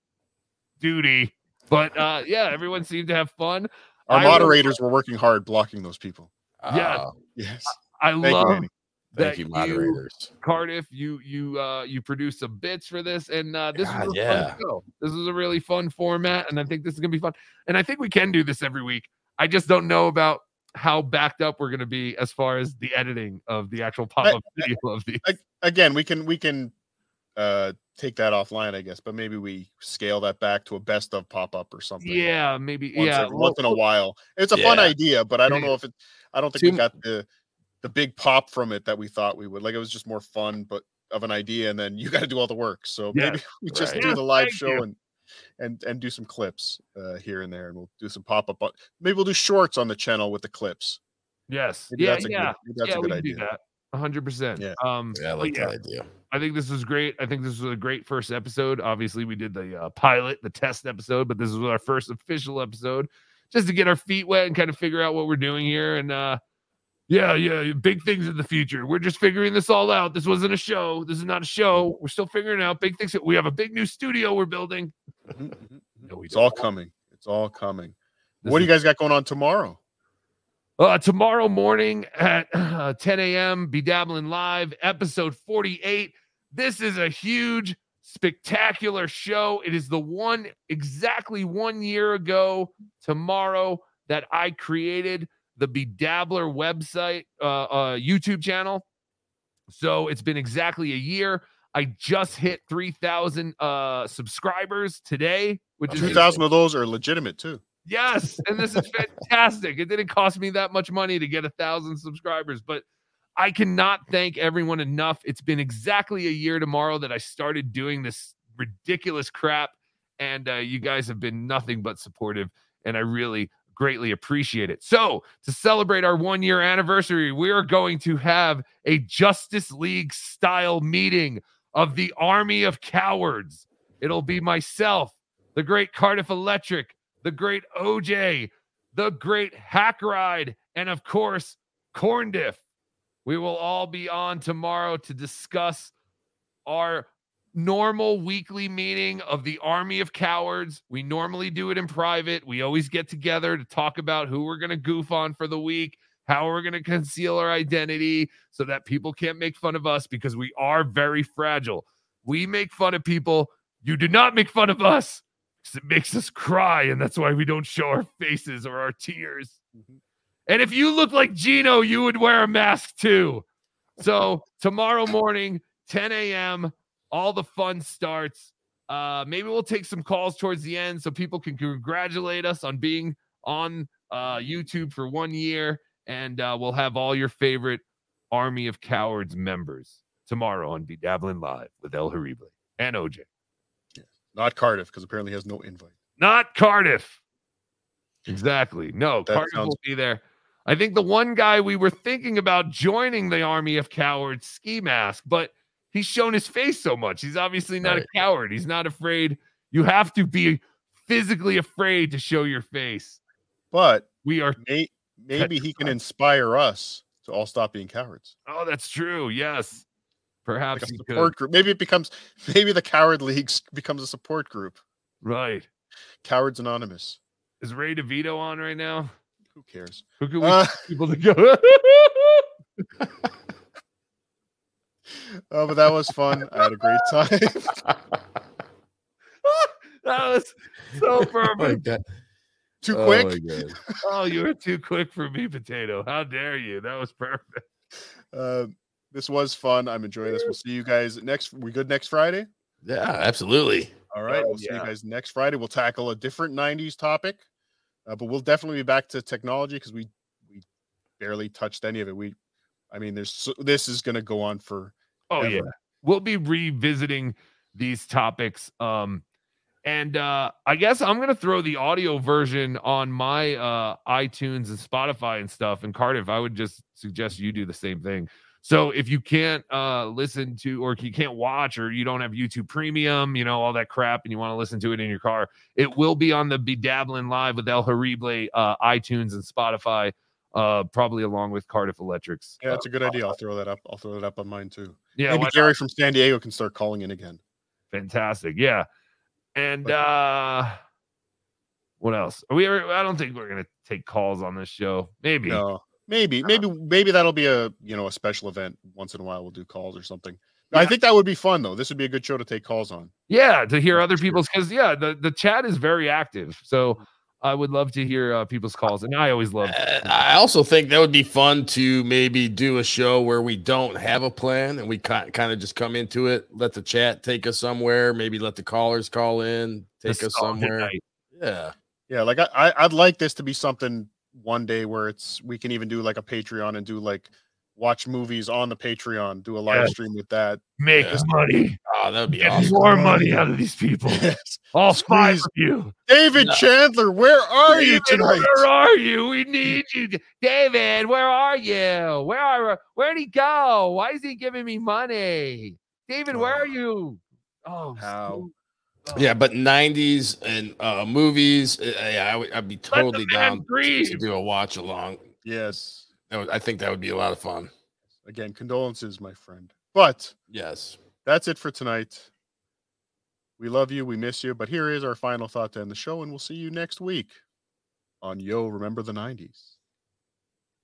duty, but uh, yeah, everyone seemed to have fun. Our I moderators were working hard blocking those people. Yeah. Uh, Yes. I Thank you, love Andy. that thank you, moderators. Cardiff, you you uh you produced some bits for this, and uh this God, was a yeah. fun show. This is a really fun format, and I think this is gonna be fun. And I think we can do this every week. I just don't know about how backed up we're gonna be as far as the editing of the actual pop-up video of these. A- Again, we can we can uh take that offline, I guess, but maybe we scale that back to a best of pop-up or something. Yeah, maybe. Once, yeah, every- once in a while. It's a fun Yeah. idea, but I don't know if it I don't think Too- we got the the big pop from it that we thought we would. Like, it was just more fun, but of an idea, and then you got to do all the work. So Yeah, maybe we just right. do Yeah, the live thank show you. and and and do some clips uh here and there, and we'll do some pop-up. on- Maybe we'll do shorts on the channel with the clips. Yes. Maybe yeah, that's a good- yeah. maybe that's yeah, a we good can do idea. that. A hundred percent. Yeah. Um Yeah, I but like yeah, that idea. I think this was great. I think this was a great first episode. Obviously, we did the uh, pilot, the test episode, but this was our first official episode just to get our feet wet and kind of figure out what we're doing here. And uh, yeah, yeah, big things in the future. We're just figuring this all out. This wasn't a show. This is not a show. We're still figuring out big things. We have a big new studio we're building. Mhm, mhm. No, we It's don't. all coming. It's all coming. This What do is- you guys got going on tomorrow? Uh, tomorrow morning at uh, ten a.m., Be Dabbling Live, episode forty-eight. This is a huge, spectacular show. It is the one exactly one year ago tomorrow that I created the Bedabbler website, uh, uh, YouTube channel. So it's been exactly a year. I just hit three thousand uh, subscribers today, which is two thousand of those are legitimate too. Yes, and this is fantastic. It didn't cost me that much money to get a thousand subscribers, but I cannot thank everyone enough. It's been exactly a year tomorrow that I started doing this ridiculous crap, and uh, you guys have been nothing but supportive, and I really greatly appreciate it. So, to celebrate our one-year anniversary, we are going to have a Justice League style meeting of the Army of Cowards. It'll be myself, the great Cardiff Electric, the great O J, the great Hack Ride, and of course, Corndiff. We will all be on tomorrow to discuss our normal weekly meeting of the Army of Cowards. We normally do it in private. We always get together to talk about who we're going to goof on for the week, how we're going to conceal our identity so that people can't make fun of us, because we are very fragile. We make fun of people. You do not make fun of us. It makes us cry, and that's why we don't show our faces or our tears. Mm-hmm. And if you look like Gino, you would wear a mask too. So tomorrow morning, ten a.m., all the fun starts. Uh, maybe we'll take some calls towards the end so people can congratulate us on being on uh, YouTube for one year, and uh, we'll have all your favorite Army of Cowards members tomorrow on Be Dabbling Live with El Horrible and O J. Not Cardiff, because apparently he has no invite. Not Cardiff. Exactly. No, That Cardiff sounds- will be there. I think the one guy we were thinking about joining the Army of Cowards, Ski Mask, but he's shown his face so much. He's obviously not Right. a coward. He's not afraid. You have to be physically afraid to show your face. But we are may, maybe he can inspire us to all stop being cowards. Oh, that's true. Yes. Perhaps Like a he support could. group. Maybe it becomes maybe the Coward League becomes a support group. Right. Cowards Anonymous. Is Ray DeVito on right now? Who cares? Who can we Uh, get people to go? Oh, but that was fun. I had a great time. That was so perfect. Too Oh quick. my God. Oh, you were too quick for me, Potato. How dare you? That was perfect. Uh, this was fun. I'm enjoying this. We'll see you guys next. We good next Friday? Yeah, absolutely. All right. Oh, we'll see yeah. you guys next Friday. We'll tackle a different nineties topic, uh, but we'll definitely be back to technology because we we barely touched any of it. We, I mean, there's so, this is going to go on for. Oh ever. yeah. We'll be revisiting these topics. Um, and uh, I guess I'm gonna throw the audio version on my uh iTunes and Spotify and stuff. And Cardiff, I would just suggest you do the same thing. So if you can't uh listen to, or if you can't watch, or you don't have YouTube Premium, you know, all that crap, and you want to listen to it in your car, it will be on the Be Dabbling Live with El Horrible uh iTunes and Spotify, uh probably along with Cardiff Electrics. Yeah, that's a good idea. I'll throw that up. I'll throw that up on mine too. Yeah, maybe why Gary not? from San Diego can start calling in again. Fantastic. Yeah. And uh what else? Are we ever, I don't think we're gonna take calls on this show. Maybe. No, maybe, maybe, maybe that'll be a you know a special event once in a while. We'll do calls or something. I think that would be fun though. This would be a good show to take calls on. Yeah, to hear other people's, because yeah, the, the chat is very active. So I would love to hear uh, people's calls. And I always love I also think that would be fun to maybe do a show where we don't have a plan and we kind kind of just come into it, let the chat take us somewhere, maybe let the callers call in, take us Nostalgia somewhere. night. Yeah. Yeah, like I, I, I'd like this to be something one day where it's we can even do like a Patreon and do like watch movies on the Patreon, do a live Yes. stream with that. Make Yeah. money. Oh, that would be Get awesome. more money out of these people. Yes. All five Squeeze. of you. David No. Chandler, where are you David, tonight? where are you? We need you. David, where are you? Where are where'd he go? Why is he giving me money? David, where are you? Oh, How? so- Yeah, but nineties and uh, movies, uh, yeah, I would, I'd be totally man down to, breathe. to do a watch along. Yes. That would, I think that would be a lot of fun. Again, condolences, my friend. But Yes. that's it for tonight. We love you. We miss you. But here is our final thought to end the show, and we'll see you next week on Yo, Remember the nineties.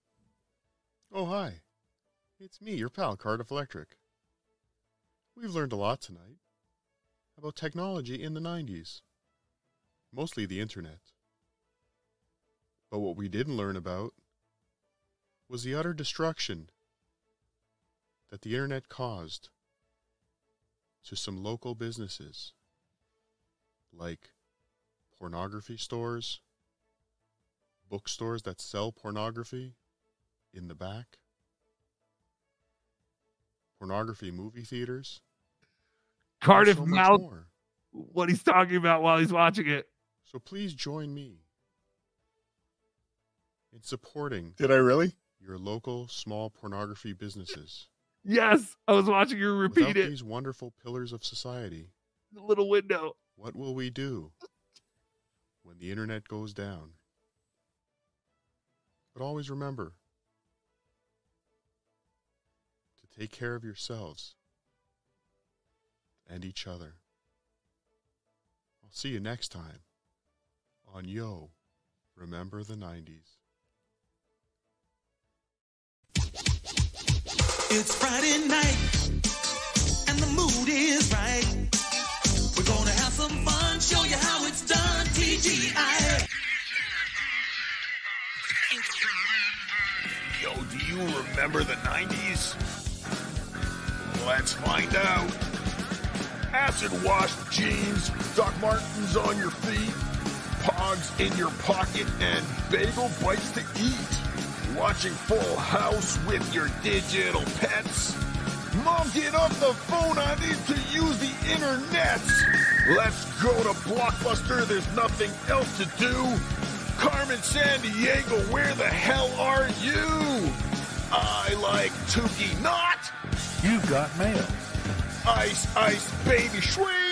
Oh, hi. It's me, your pal, Cardiff Electric. We've learned a lot tonight about technology in the nineties, mostly the internet. But what we didn't learn about was the utter destruction that the internet caused to some local businesses, like pornography stores, bookstores that sell pornography in the back, pornography movie theaters. Cardiff so much mouth more. what he's talking about while he's watching it. So please join me in supporting. Did I really? Your local small pornography businesses. Yes, I was watching you repeat Without it. these wonderful pillars of society, The little window. what will we do when the internet goes down? But always remember to take care of yourselves and each other. I'll see you next time on Yo, Remember the nineties. It's Friday night, and the mood is right. We're gonna have some fun, show you how it's done, T G I. Yo, do you remember the nineties? Let's find out. Acid wash jeans, Doc Martens on your feet, Pogs in your pocket, and bagel bites to eat. Watching Full House with your digital pets. Mom, get off the phone, I need to use the internet. Let's go to Blockbuster, there's nothing else to do. Carmen Sandiego, where the hell are you? I like Tukey Not. You've got mail. Ice, ice, baby, sweet.